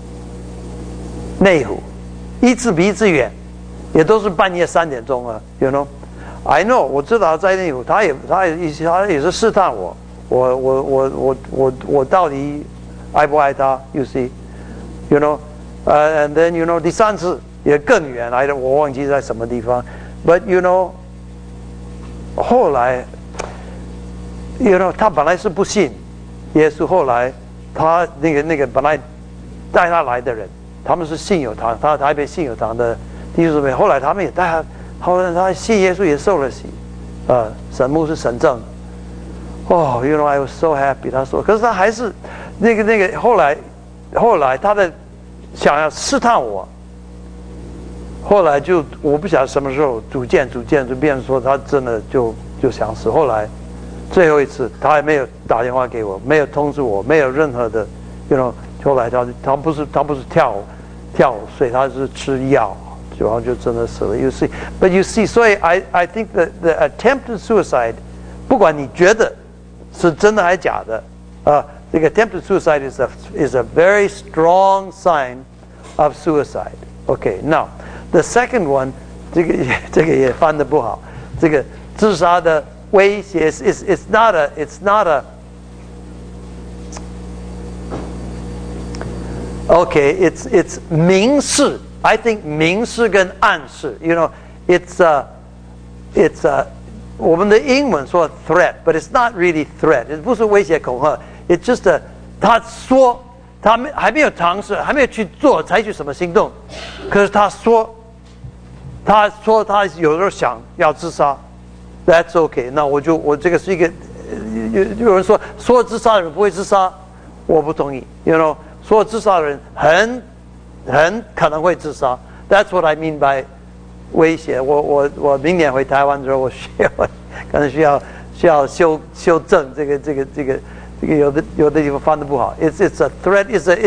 内湖，一次比一次远，也都是半夜3点钟啊 ，you know。I know， 我知道在内湖，他也是试探我到底爱不爱他 ？You see，you know，and then you know 第三次也更远来的，我忘记在什么地方。But you know， 后来他本来是不信耶稣，后来他那个本来带他来的人，他们是信友堂，他台北信友堂的弟兄姊妹，后来他们也带他，后来他信耶稣也受了洗，神牧是神正。哦I was so happy。他说，可是他还是那个后来他的想要试探我，后来就我不晓得什么时候逐渐就变成说他真的就想死。后来最后一次他还没有打电话给我，没有通知我，没有任何的后来他不是跳水，他是吃药，然后就真的死了。But you see， 所以 I think the attempted suicide， 不管你觉得是真的还是假的，这个 attempted suicide is a very strong sign of suicide. Okay, now the second one， 这个也翻得不好，这个自杀的威胁 it's not a Okay, it's 明示。I think 明示跟暗示 it's 我们的英文说 threat, but it's not really threat. 不是威胁恐吓 ，it's just 他说他还没有尝试，还没有去做，采取什么行动，可是他说他有时候想要自杀 ，that's okay。那我这个是一个有人说自杀的人不会自杀，我不同意。说自杀的人很可能会自杀 ，that's what I mean by 威胁。我明年回台湾的时候，我可能需要修正这个有的地方翻得不好。It's a threat.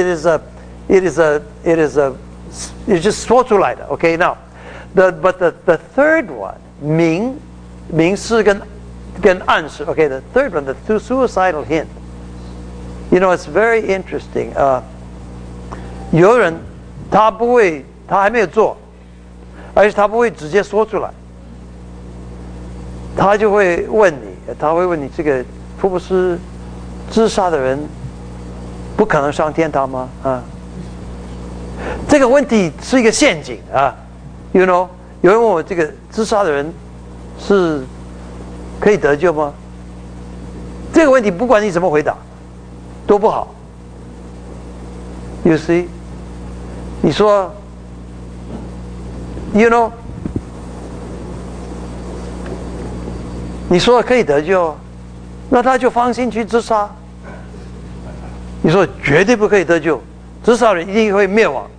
It's just 说出来的。Okay, now but the third one 明示跟暗示。Okay, the third one, the suicidal hint. It's very interesting. 有人他还没有做，而且他不会直接说出来，他就会问你，这个福布斯自杀的人不可能上天堂吗？这个问题是一个陷阱啊。有人问我，这个自杀的人是可以得救吗？这个问题不管你怎么回答都不好。You see， 你说 你说可以得救，那他就放心去自杀。你说绝对不可以得救，自杀人一定会灭亡。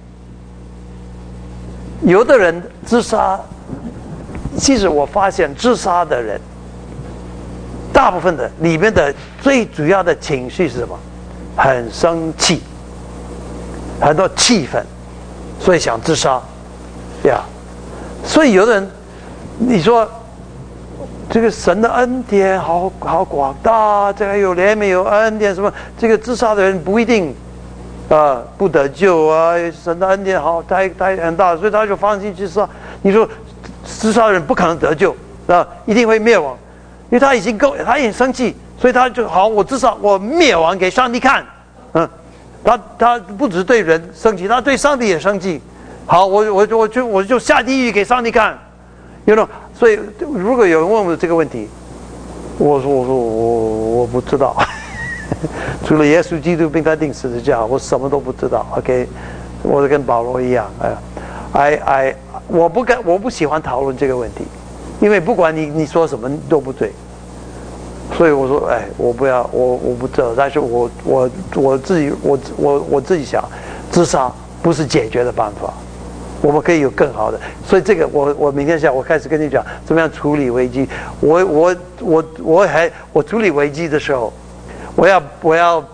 有的人自杀，其实我发现自杀的人，大部分的里面的最主要的情绪是什么？很生气，很多气愤，所以想自杀呀。所以有的人，你说这个神的恩典好广大，这个有怜悯有恩典，什么这个自杀的人不一定不得救啊，神的恩典太很大，所以他就放弃自杀。你说自杀的人不可能得救一定会灭亡，因为他已经生气，所以他就好，我自杀，我灭亡给上帝看。他不只对人生气，他对上帝也生气。好，我就下地狱给上帝看。所以如果有人问我这个问题，我说我不知道。除了耶稣基督并他定十字架，我什么都不知道。OK， 我跟保罗一样，我不喜欢讨论这个问题，因为不管你说什么都不对。所以我说，我不要，我不知道。但是我自己想，自杀不是解决的办法，我们可以有更好的。所以这个我明天下午我开始跟你讲怎么样处理危机。我处理危机的时候，我要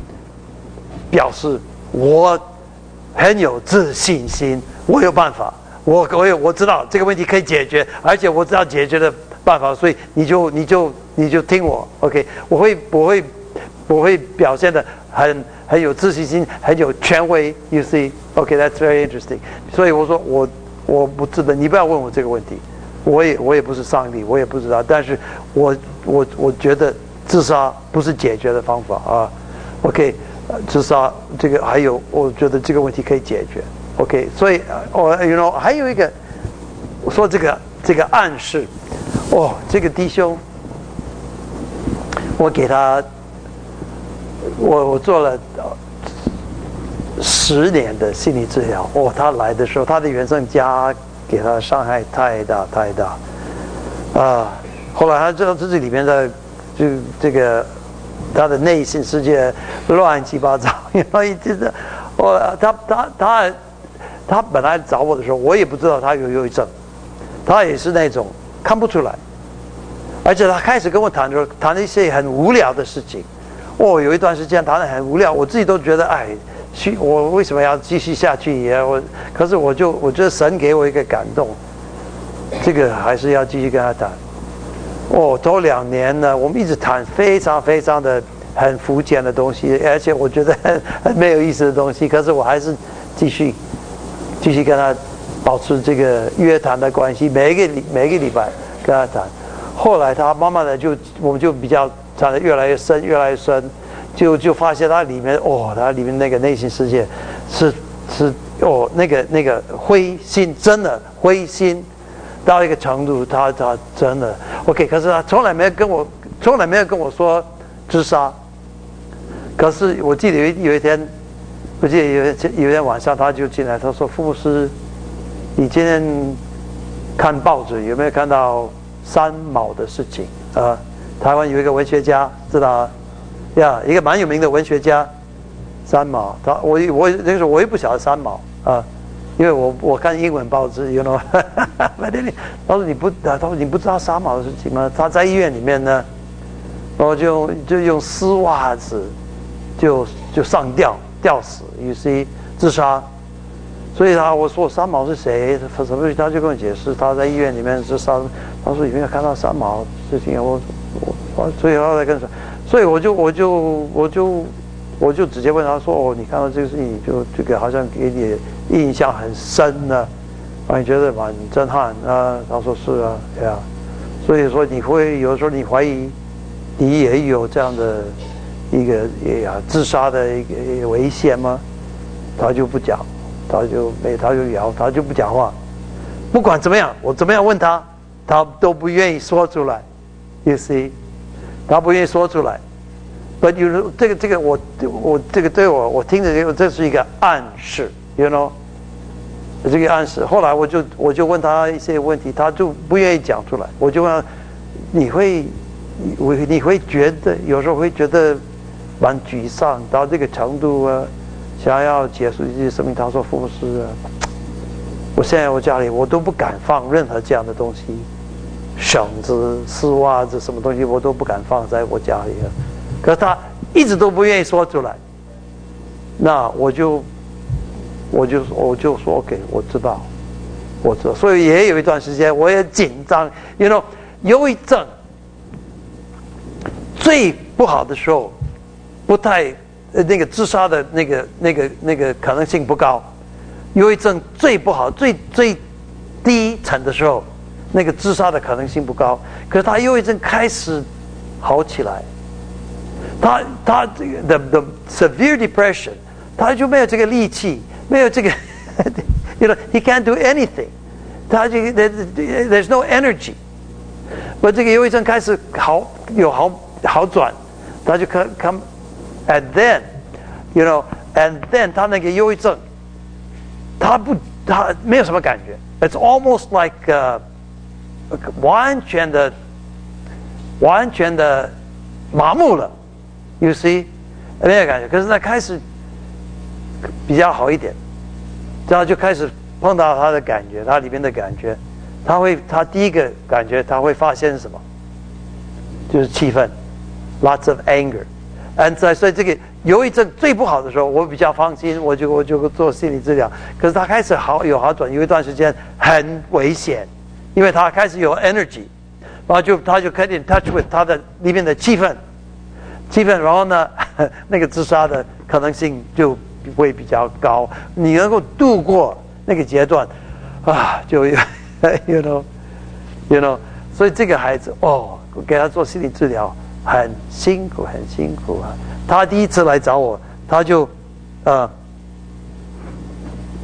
表示我很有自信心，我有办法，我知道这个问题可以解决，而且我知道解决的办法，所以你就听我 ，OK？ 我会表现的很有自信心，很有权威 ，You see？ OK，that's very interesting。所以我说我不知道，你不要问我这个问题，我也不是上帝，我也不知道，但是我觉得自杀不是解决的方法啊 ，OK？ 自杀这个还有，我觉得这个问题可以解决 ，OK？ 所以还有一个，我说这个暗示。这个弟兄， 我给他，我做了10年的心理治疗。他来的时候，他的原生家给他伤害太大太大啊！后来他知道自己里面的这个他的内心世界乱七八糟，因为就是他本来找我的时候，我也不知道他有忧郁症，他也是那种看不出来，而且他开始跟我谈的时候，谈了一些很无聊的事情。有一段时间谈得很无聊，我自己都觉得我为什么要继续下去？可是我觉得神给我一个感动，这个还是要继续跟他谈。头2年呢，我们一直谈非常非常的很肤浅的东西，而且我觉得很没有意思的东西，可是我还是继续跟他保持这个约谈的关系，每个礼拜跟他谈。后来他慢慢的我们就比较谈得越来越深，越来越深，就发现他里面他里面那个内心世界是那个灰心，真的灰心到一个程度，他真的 OK。可是他从来没有跟我说自杀。可是我记得有一天，有一天晚上他就进来，他说：“傅牧师，你今天看报纸有没有看到三毛的事情啊？台湾有一个文学家，知道啊？一个蛮有名的文学家，三毛。我那个时候我也不晓得三毛啊，因为我看英文报纸 ，you know 他说你不知道三毛的事情吗？他在医院里面呢，然后就用丝袜子就上吊死 ，you see 自杀。所以我说三毛是谁？什么？他就跟我解释，他在医院里面自杀。他说有没有看到三毛事情？所以他在跟说，所以我就直接问他说：你看到这个事情，这个好像给你印象很深呢，你觉得蛮震撼啊？他说是啊，对啊。所以说有时候你怀疑你也有这样的一个自杀的一个危险吗？他就不讲，他就不讲话。不管怎么样，我怎么样问他，他都不愿意说出来。You see， 他不愿意说出来。But you know， 这个我这个对我听着这是一个暗示 ，you know， 这个暗示。后来我就问他一些问题，他就不愿意讲出来。我就问他，你会觉得有时候会觉得蛮沮丧到这个程度啊，想要结束自己的生命。他说：“傅牧师啊，我现在我家里我都不敢放任何这样的东西，绳子、丝袜子什么东西我都不敢放在我家里了。”可是他一直都不愿意说出来。那我就说 OK， 我知道。所以也有一段时间我也紧张。You know， 忧郁症最不好的时候，不太那个自杀的那个可能性不高。忧郁症最不好、最低层的时候，那个自杀的可能性不高。可是他忧郁症开始好起来。他the severe depression， 他就没有这个力气，没有这个，you know he can't do anything， 他这个 there's no energy。我这个忧郁症开始好转，他就come and then you know and then 他那个忧郁症，他没有什么感觉 ，it's almost like 完全的麻木了。You see， 没有感觉，可是他开始比较好一点，然后就开始碰到他的感觉，他里面的感觉，他第一个感觉他会发现什么？就是气愤 ，lots of anger。所以这个忧郁症最不好的时候，我比较放心，我就做心理治疗。可是他开始有好转，有一段时间很危险，因为他开始有 energy， 然后他就开始 touch with 他的里面的气氛，然后呢，那个自杀的可能性就会比较高。你能够度过那个阶段，就you know， 所以这个孩子给他做心理治疗很辛苦啊。他第一次来找我，他就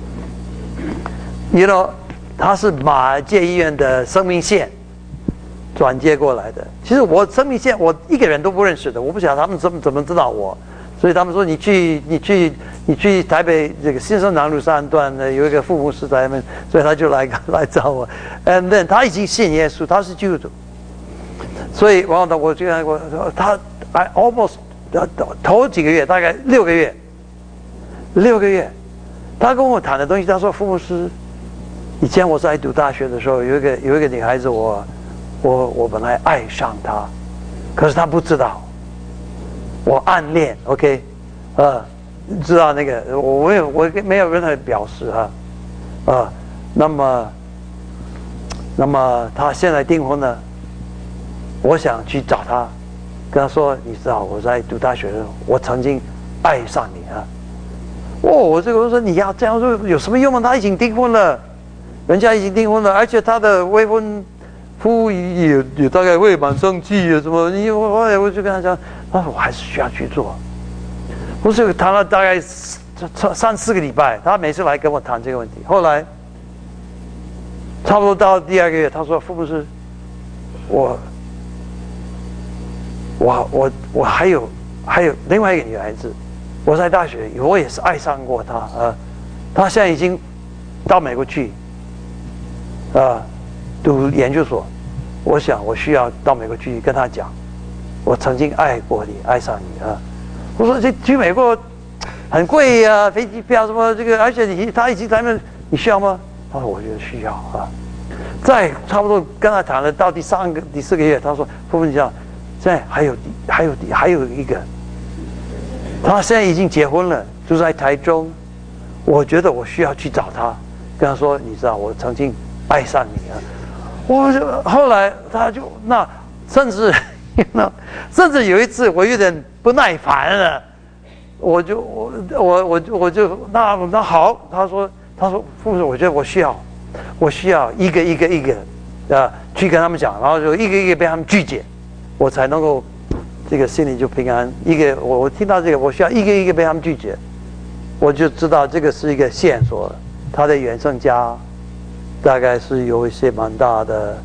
you know， 他是马偕医院的生命线转接过来的。其实我生命线我一个人都不认识的，我不晓得他们怎么知道我，所以他们说你去台北这个新生南路3段呢有一个副牧师在那边，所以他就来找我。And then 他已经信耶稣，他是基督徒，所以然后呢我就跟他almost 头几个月大概6个月，他跟我谈的东西，他说副牧师，以前我在读大学的时候有一个女孩子我本来爱上她，可是她不知道，我暗恋 ，OK， 知道那个我没有任何表示那么她现在订婚了，我想去找她，跟她说，你知道我在读大学的时候，我曾经爱上你啊。我说你要这样说有什么用吗？他已经订婚了，人家已经订婚了，而且他的未婚夫也大概会蛮生气的，什么？我就跟他讲，我还是需要去做。我是谈了大概3-4个礼拜，他每次来跟我谈这个问题。后来差不多到第2个月，他说：“傅牧师，我还有另外一个女孩子。”我在大学，我也是爱上过她她现在已经到美国去读研究所。我想我需要到美国去跟她讲，我曾经爱过你，爱上你我说这去美国很贵呀，飞机票什么这个，而且他已经在那，你需要吗？他说我觉得需要再差不多跟他谈了到第4个月，他说傅牧师，现在还有一个。他现在已经结婚了，住在台中。我觉得我需要去找他，跟他说，你知道我曾经爱上你后来他就甚至有一次我有点不耐烦了，我就那好，他说傅牧师，我觉得我需要一个去跟他们讲，然后就一个一个被他们拒绝，我才能够。这个心里就平安。我听到这个，我需要一个一个被他们拒绝，我就知道这个是一个线索。他的原生家大概是有一些蛮大的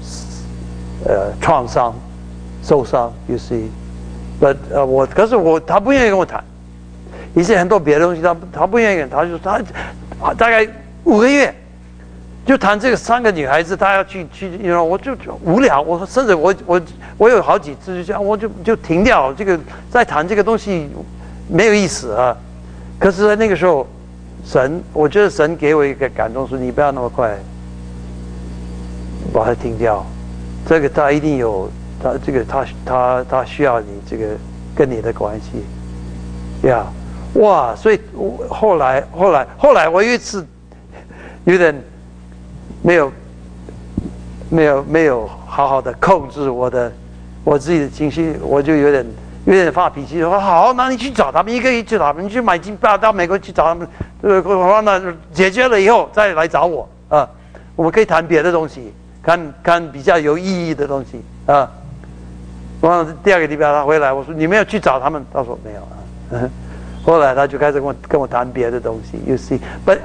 创伤、受伤。You see， 可是他不愿意跟我谈，一些很多别的东西他不愿意跟，他大概5个月。就谈这个3个女孩子，她要去，我就无聊。我甚至我有好几次就这样，我就停掉这个，再谈这个东西没有意思可是在那个时候，我觉得神给我一个感动，说你不要那么快把它停掉。这个他一定有他需要你这个跟你的关系呀。哇！所以后来我有一次有点。没有好好的控制我自己的情绪，我就有点发脾气，说好，那你去找他们，一个一个去找他们，你去买机票到美国去找他们，那解决了以后再来找我我们可以谈别的东西，看比较有意义的东西然后第2个礼拜他回来，我说你没有去找他们，他说没有后来他就开始跟我谈别的东西 ，You see， but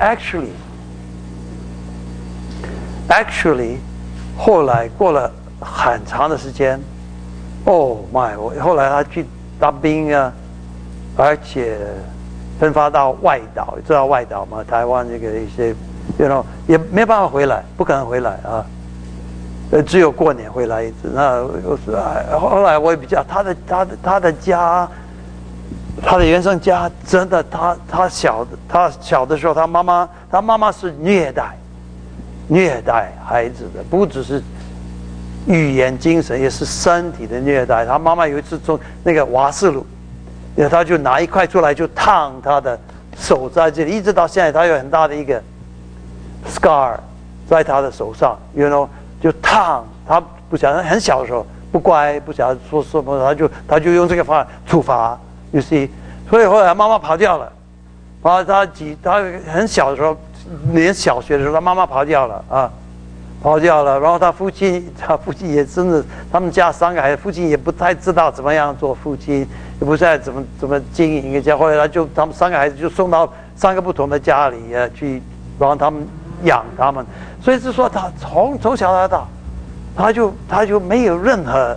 actually， 后来过了很长的时间 ，Oh my！ 后来他去当兵而且分发到外岛，知道外岛吗？台湾这个一些也没办法回来，不可能回来只有过年回来一次。那后来我也比较他的家，他的原生家真的，他小的时候，他妈妈是虐待孩子的，不只是语言、精神，也是身体的虐待。他妈妈有一次从那个瓦斯炉，他就拿一块出来就烫他的手在这里，一直到现在，他有很大的一个 scar 在他的手上就烫。他不晓得很小的时候不乖，不晓得说什么，他就用这个方法处罚。You see， 所以后来妈妈跑掉了，他很小的时候。连小学的时候，他妈妈跑掉了然后他父亲也真的，他们家3个孩子，父亲也不太知道怎么样做父亲，也不知道怎么经营一个家。后来他们3个孩子就送到3个不同的家里去，然后他们养他们。所以是说他从小到大， 他就没有任何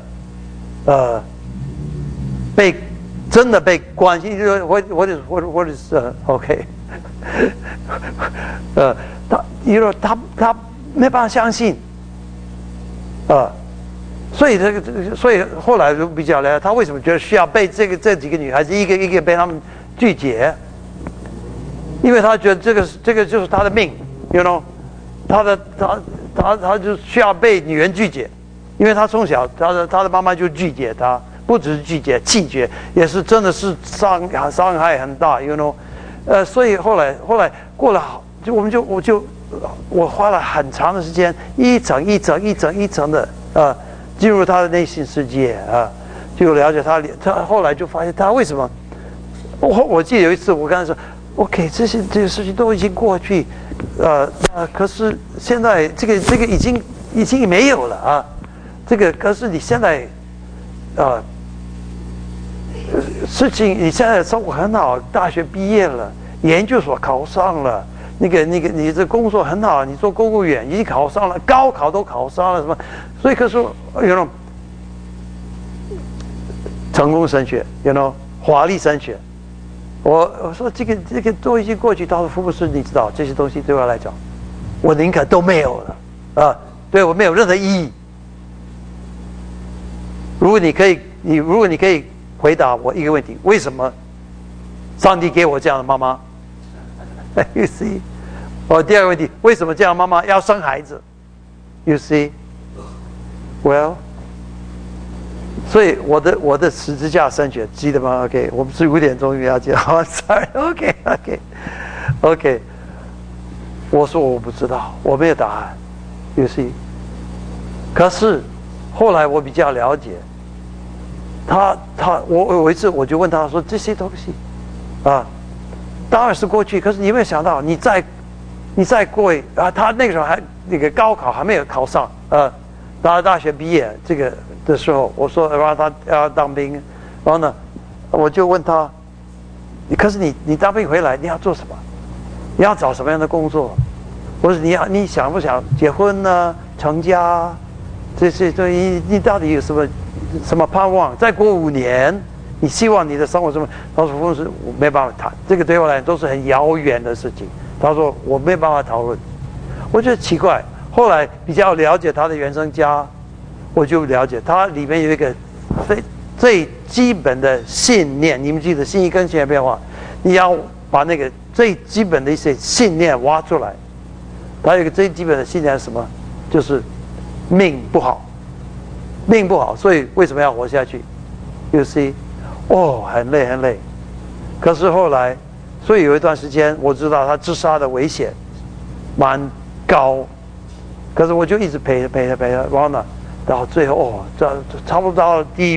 真的被关心，就是what is OK， 他没办法相信，所以后来就比较来，他为什么觉得需要被这几个女孩子一个一个被他们拒绝？因为他觉得这个就是他的命 ，you know， 他就需要被女人拒绝，因为他从小他的妈妈就拒绝他。不只是拒绝，弃绝也是真的是伤害很大 ，you know， 所以后来过了我花了很长的时间，一层的进入他的内心世界就了解他后来就发现他为什么，我记得有一次我跟他说 ，OK， 这些事情都已经过去，可是现在这个已经没有了可是你现在事情你现在生活很好，大学毕业了，研究所考上了，你这工作很好，你做公务员已经考上了，高考都考上了什么，所以可是成功升学华丽升学，我说这个都已经过去，到了福布斯，你知道这些东西对我来讲，我宁可都没有了对我没有任何意义。如果你可以回答我一个问题，为什么上帝给我这样的妈妈？You see， 第二个问题，为什么这样的妈妈要生孩子 ？You see，well， 所以我的十字架升学记得吗 ？OK， 我们是5点钟要讲 ，sorry，OK， 我说我不知道，我没有答案 ，You see， 可是后来我比较了解。我有一次我就问他说这些东西当然是过去，可是你有没有想到你再过他那个时候还那个高考还没有考上他大学毕业这个的时候，我说让他要当兵，然后呢我就问他，可是你当兵回来你要做什么？你要找什么样的工作？或者你想不想结婚呢？成家？这些你到底有什么盼望？再过5年，你希望你的生活什么？他说：“我没办法谈，这个对我来讲都是很遥远的事情。”他说：“我没办法讨论。”我觉得奇怪。后来比较了解他的原生家，我就了解他里面有一个最基本的信念。你们记得信义跟信念变化，你要把那个最基本的一些信念挖出来。他有一个最基本的信念是什么？就是命不好。命不好，所以为什么要活下去 ？You see， 很累。可是后来，所以有一段时间我知道他自杀的危险蛮高，可是我就一直陪他，然后呢，到最后差不多到第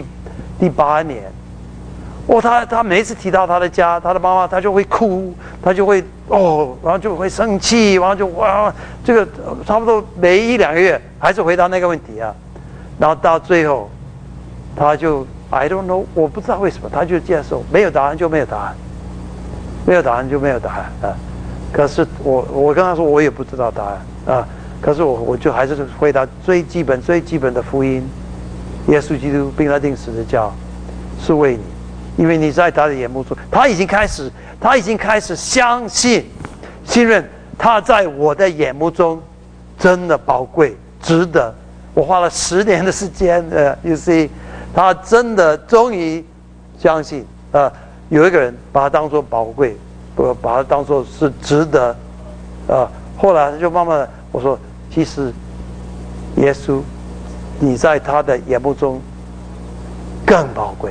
8年，他每一次提到他的家，他的妈妈，他就会哭，他就会然后就会生气，然后就这个差不多每1-2个月还是回答那个问题然后到最后，他就 I don't know， 我不知道为什么，他就接受，没有答案就没有答案，没有答案就没有答案可是我跟他说我也不知道答案可是我就还是回答最基本的福音，耶稣基督并他钉十字架是为你，因为你在他的眼目中，他已经开始相信信任他在我的眼目中真的宝贵值得。我花了10年的时间，you see， 他真的终于相信，有一个人把他当作宝贵，把他当作是值得，后来他就慢慢的，我说，其实耶稣，你在他的眼目中更宝贵，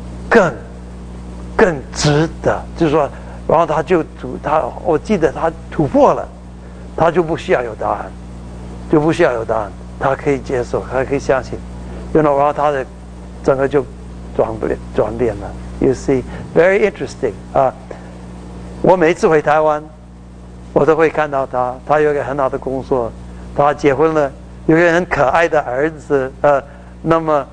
更值得，就是说，然后我记得他突破了，他就不需要有答案，他可以接受，他可以相信，然后他的整个就转变了。You see, very interesting 我每一次回台湾，我都会看到他有一个很好的工作，他结婚了，有一个很可爱的儿子，那么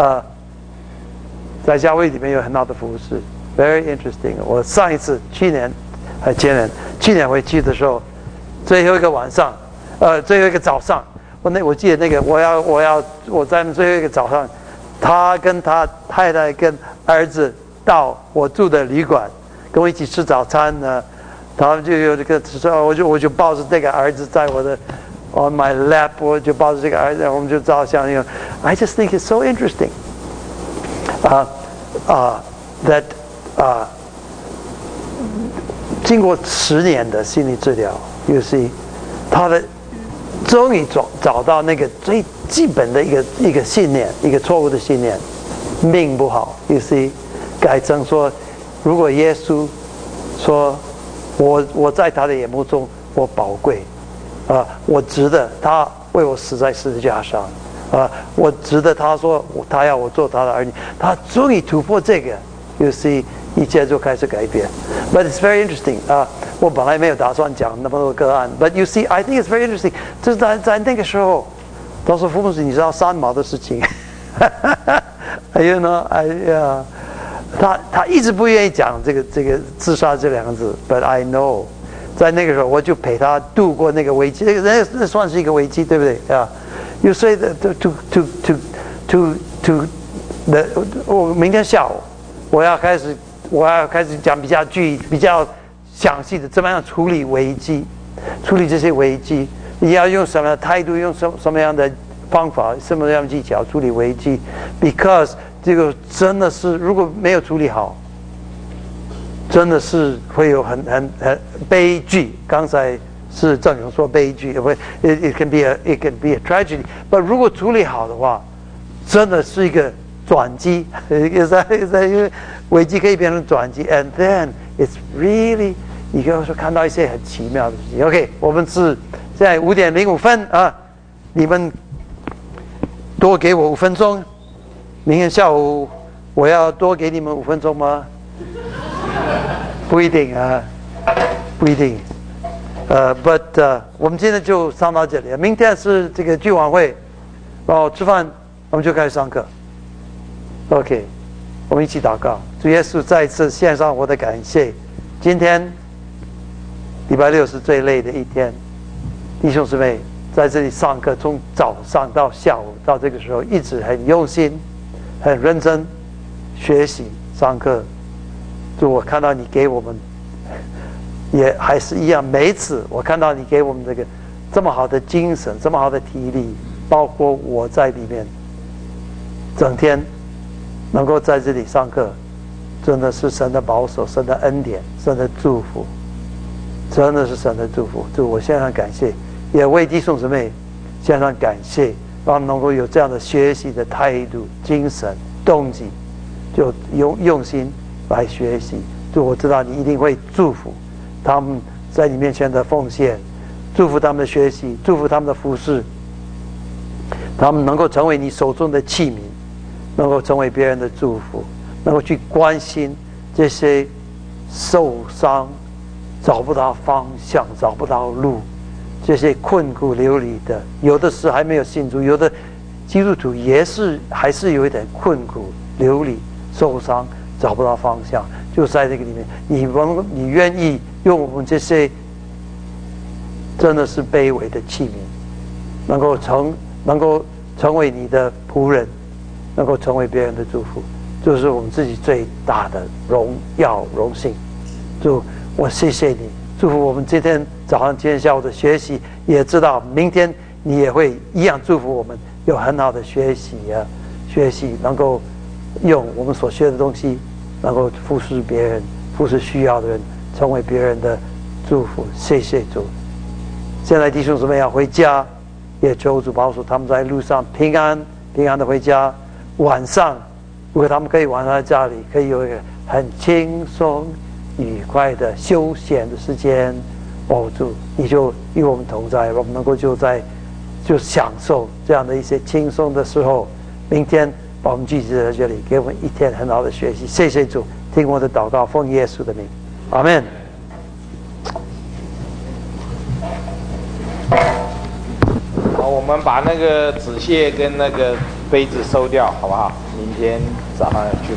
在教会里面有很好的服侍 ，very interesting。我上一次去年回去的时候，最后一个早上。 我记得那个，我在最后一个早上，他跟他太太跟儿子到我住的旅馆，跟我一起吃早餐呢。他们就有这个，我就抱着这个儿子在我的 on my lap， 我就抱着这个儿子，我们就照相。I just think it's so interesting. That 经过10年的心理治疗 ，you see， 他的终于找到那个最基本的一个信念，一个错误的信念，命不好 ，you see， 改成说，如果耶稣说我在他的眼目中我宝贵，我值得他为我死在十字架上，我值得他说他要我做他的儿女，他终于突破这个 ，you see， 一切就开始改变。But it's very interesting 我本来没有打算讲那么多个案 ，But you see, I think it's very interesting。就是在那个时候，当时父母你知道3毛的事情，you know，他一直不愿意讲这个自杀这2个字 ，But I know， 在那个时候我就陪他度过那个危机，那算是一个危机，对不对啊？You say that to 我明天下午我要开始讲比较详细的怎么样处理危机，处理这些危机，你要用什么样的态度，用什么样的方法，什么样的技巧处理危机 ，because 这个真的是如果没有处理好，真的是会有很悲剧。刚才是郑勇说悲剧，不 ，it can be a tragedy。但如果处理好的话，真的是一个转机，因为危机可以变成转机 ，and then it's really 你可以说看到一些很奇妙的事情。OK， 我们是现在5:05啊，你们多给我5分钟。明天下午我要多给你们5分钟吗？不一定啊，不一定。But 我们今天就上到这里。明天是这个聚晚会，然后吃饭我们就开始上课。OK， 我们一起祷告。主耶稣，再一次献上我的感谢。今天礼拜6是最累的一天，弟兄姊妹在这里上课，从早上到下午到这个时候，一直很用心。很认真学习上课，就我看到你给我们，也还是一样。每一次我看到你给我们这个这么好的精神，这么好的体力，包括我在里面，整天能够在这里上课，真的是神的保守，神的恩典，神的祝福，真的是神的祝福。就我献上感谢，也为弟兄姊妹献上感谢。让他们能够有这样的学习的态度、精神、动机，就用心来学习。就我知道你一定会祝福他们在你面前的奉献，祝福他们的学习，祝福他们的服侍，他们能够成为你手中的器皿，能够成为别人的祝福，能够去关心这些受伤、找不到方向、找不到路。这些困苦流离的，有的是还没有信主，有的基督徒也是还是有一点困苦流离、受伤、找不到方向，就在这个里面，你愿意用我们这些真的是卑微的器皿，能够成为你的仆人，能够成为别人的祝福，就是我们自己最大的荣耀荣幸。就我谢谢你。祝福我们今天早上、今天下午的学习，也知道明天你也会一样祝福我们有很好的学习能够用我们所学的东西，能够服侍别人，服侍需要的人，成为别人的祝福。谢谢主。现在弟兄姊妹要回家，也求主保守他们在路上平安的回家。晚上，如果他们可以晚上在家里，可以有一个很轻松愉快的休闲的时间，主你就与我们同在，我们能够就享受这样的一些轻松的时候。明天把我们聚集在这里，给我们一天很好的学习。谢谢主，听我的祷告，奉耶稣的名，阿们。 好，我们把那个纸屑跟那个杯子收掉，好不好？明天早上去。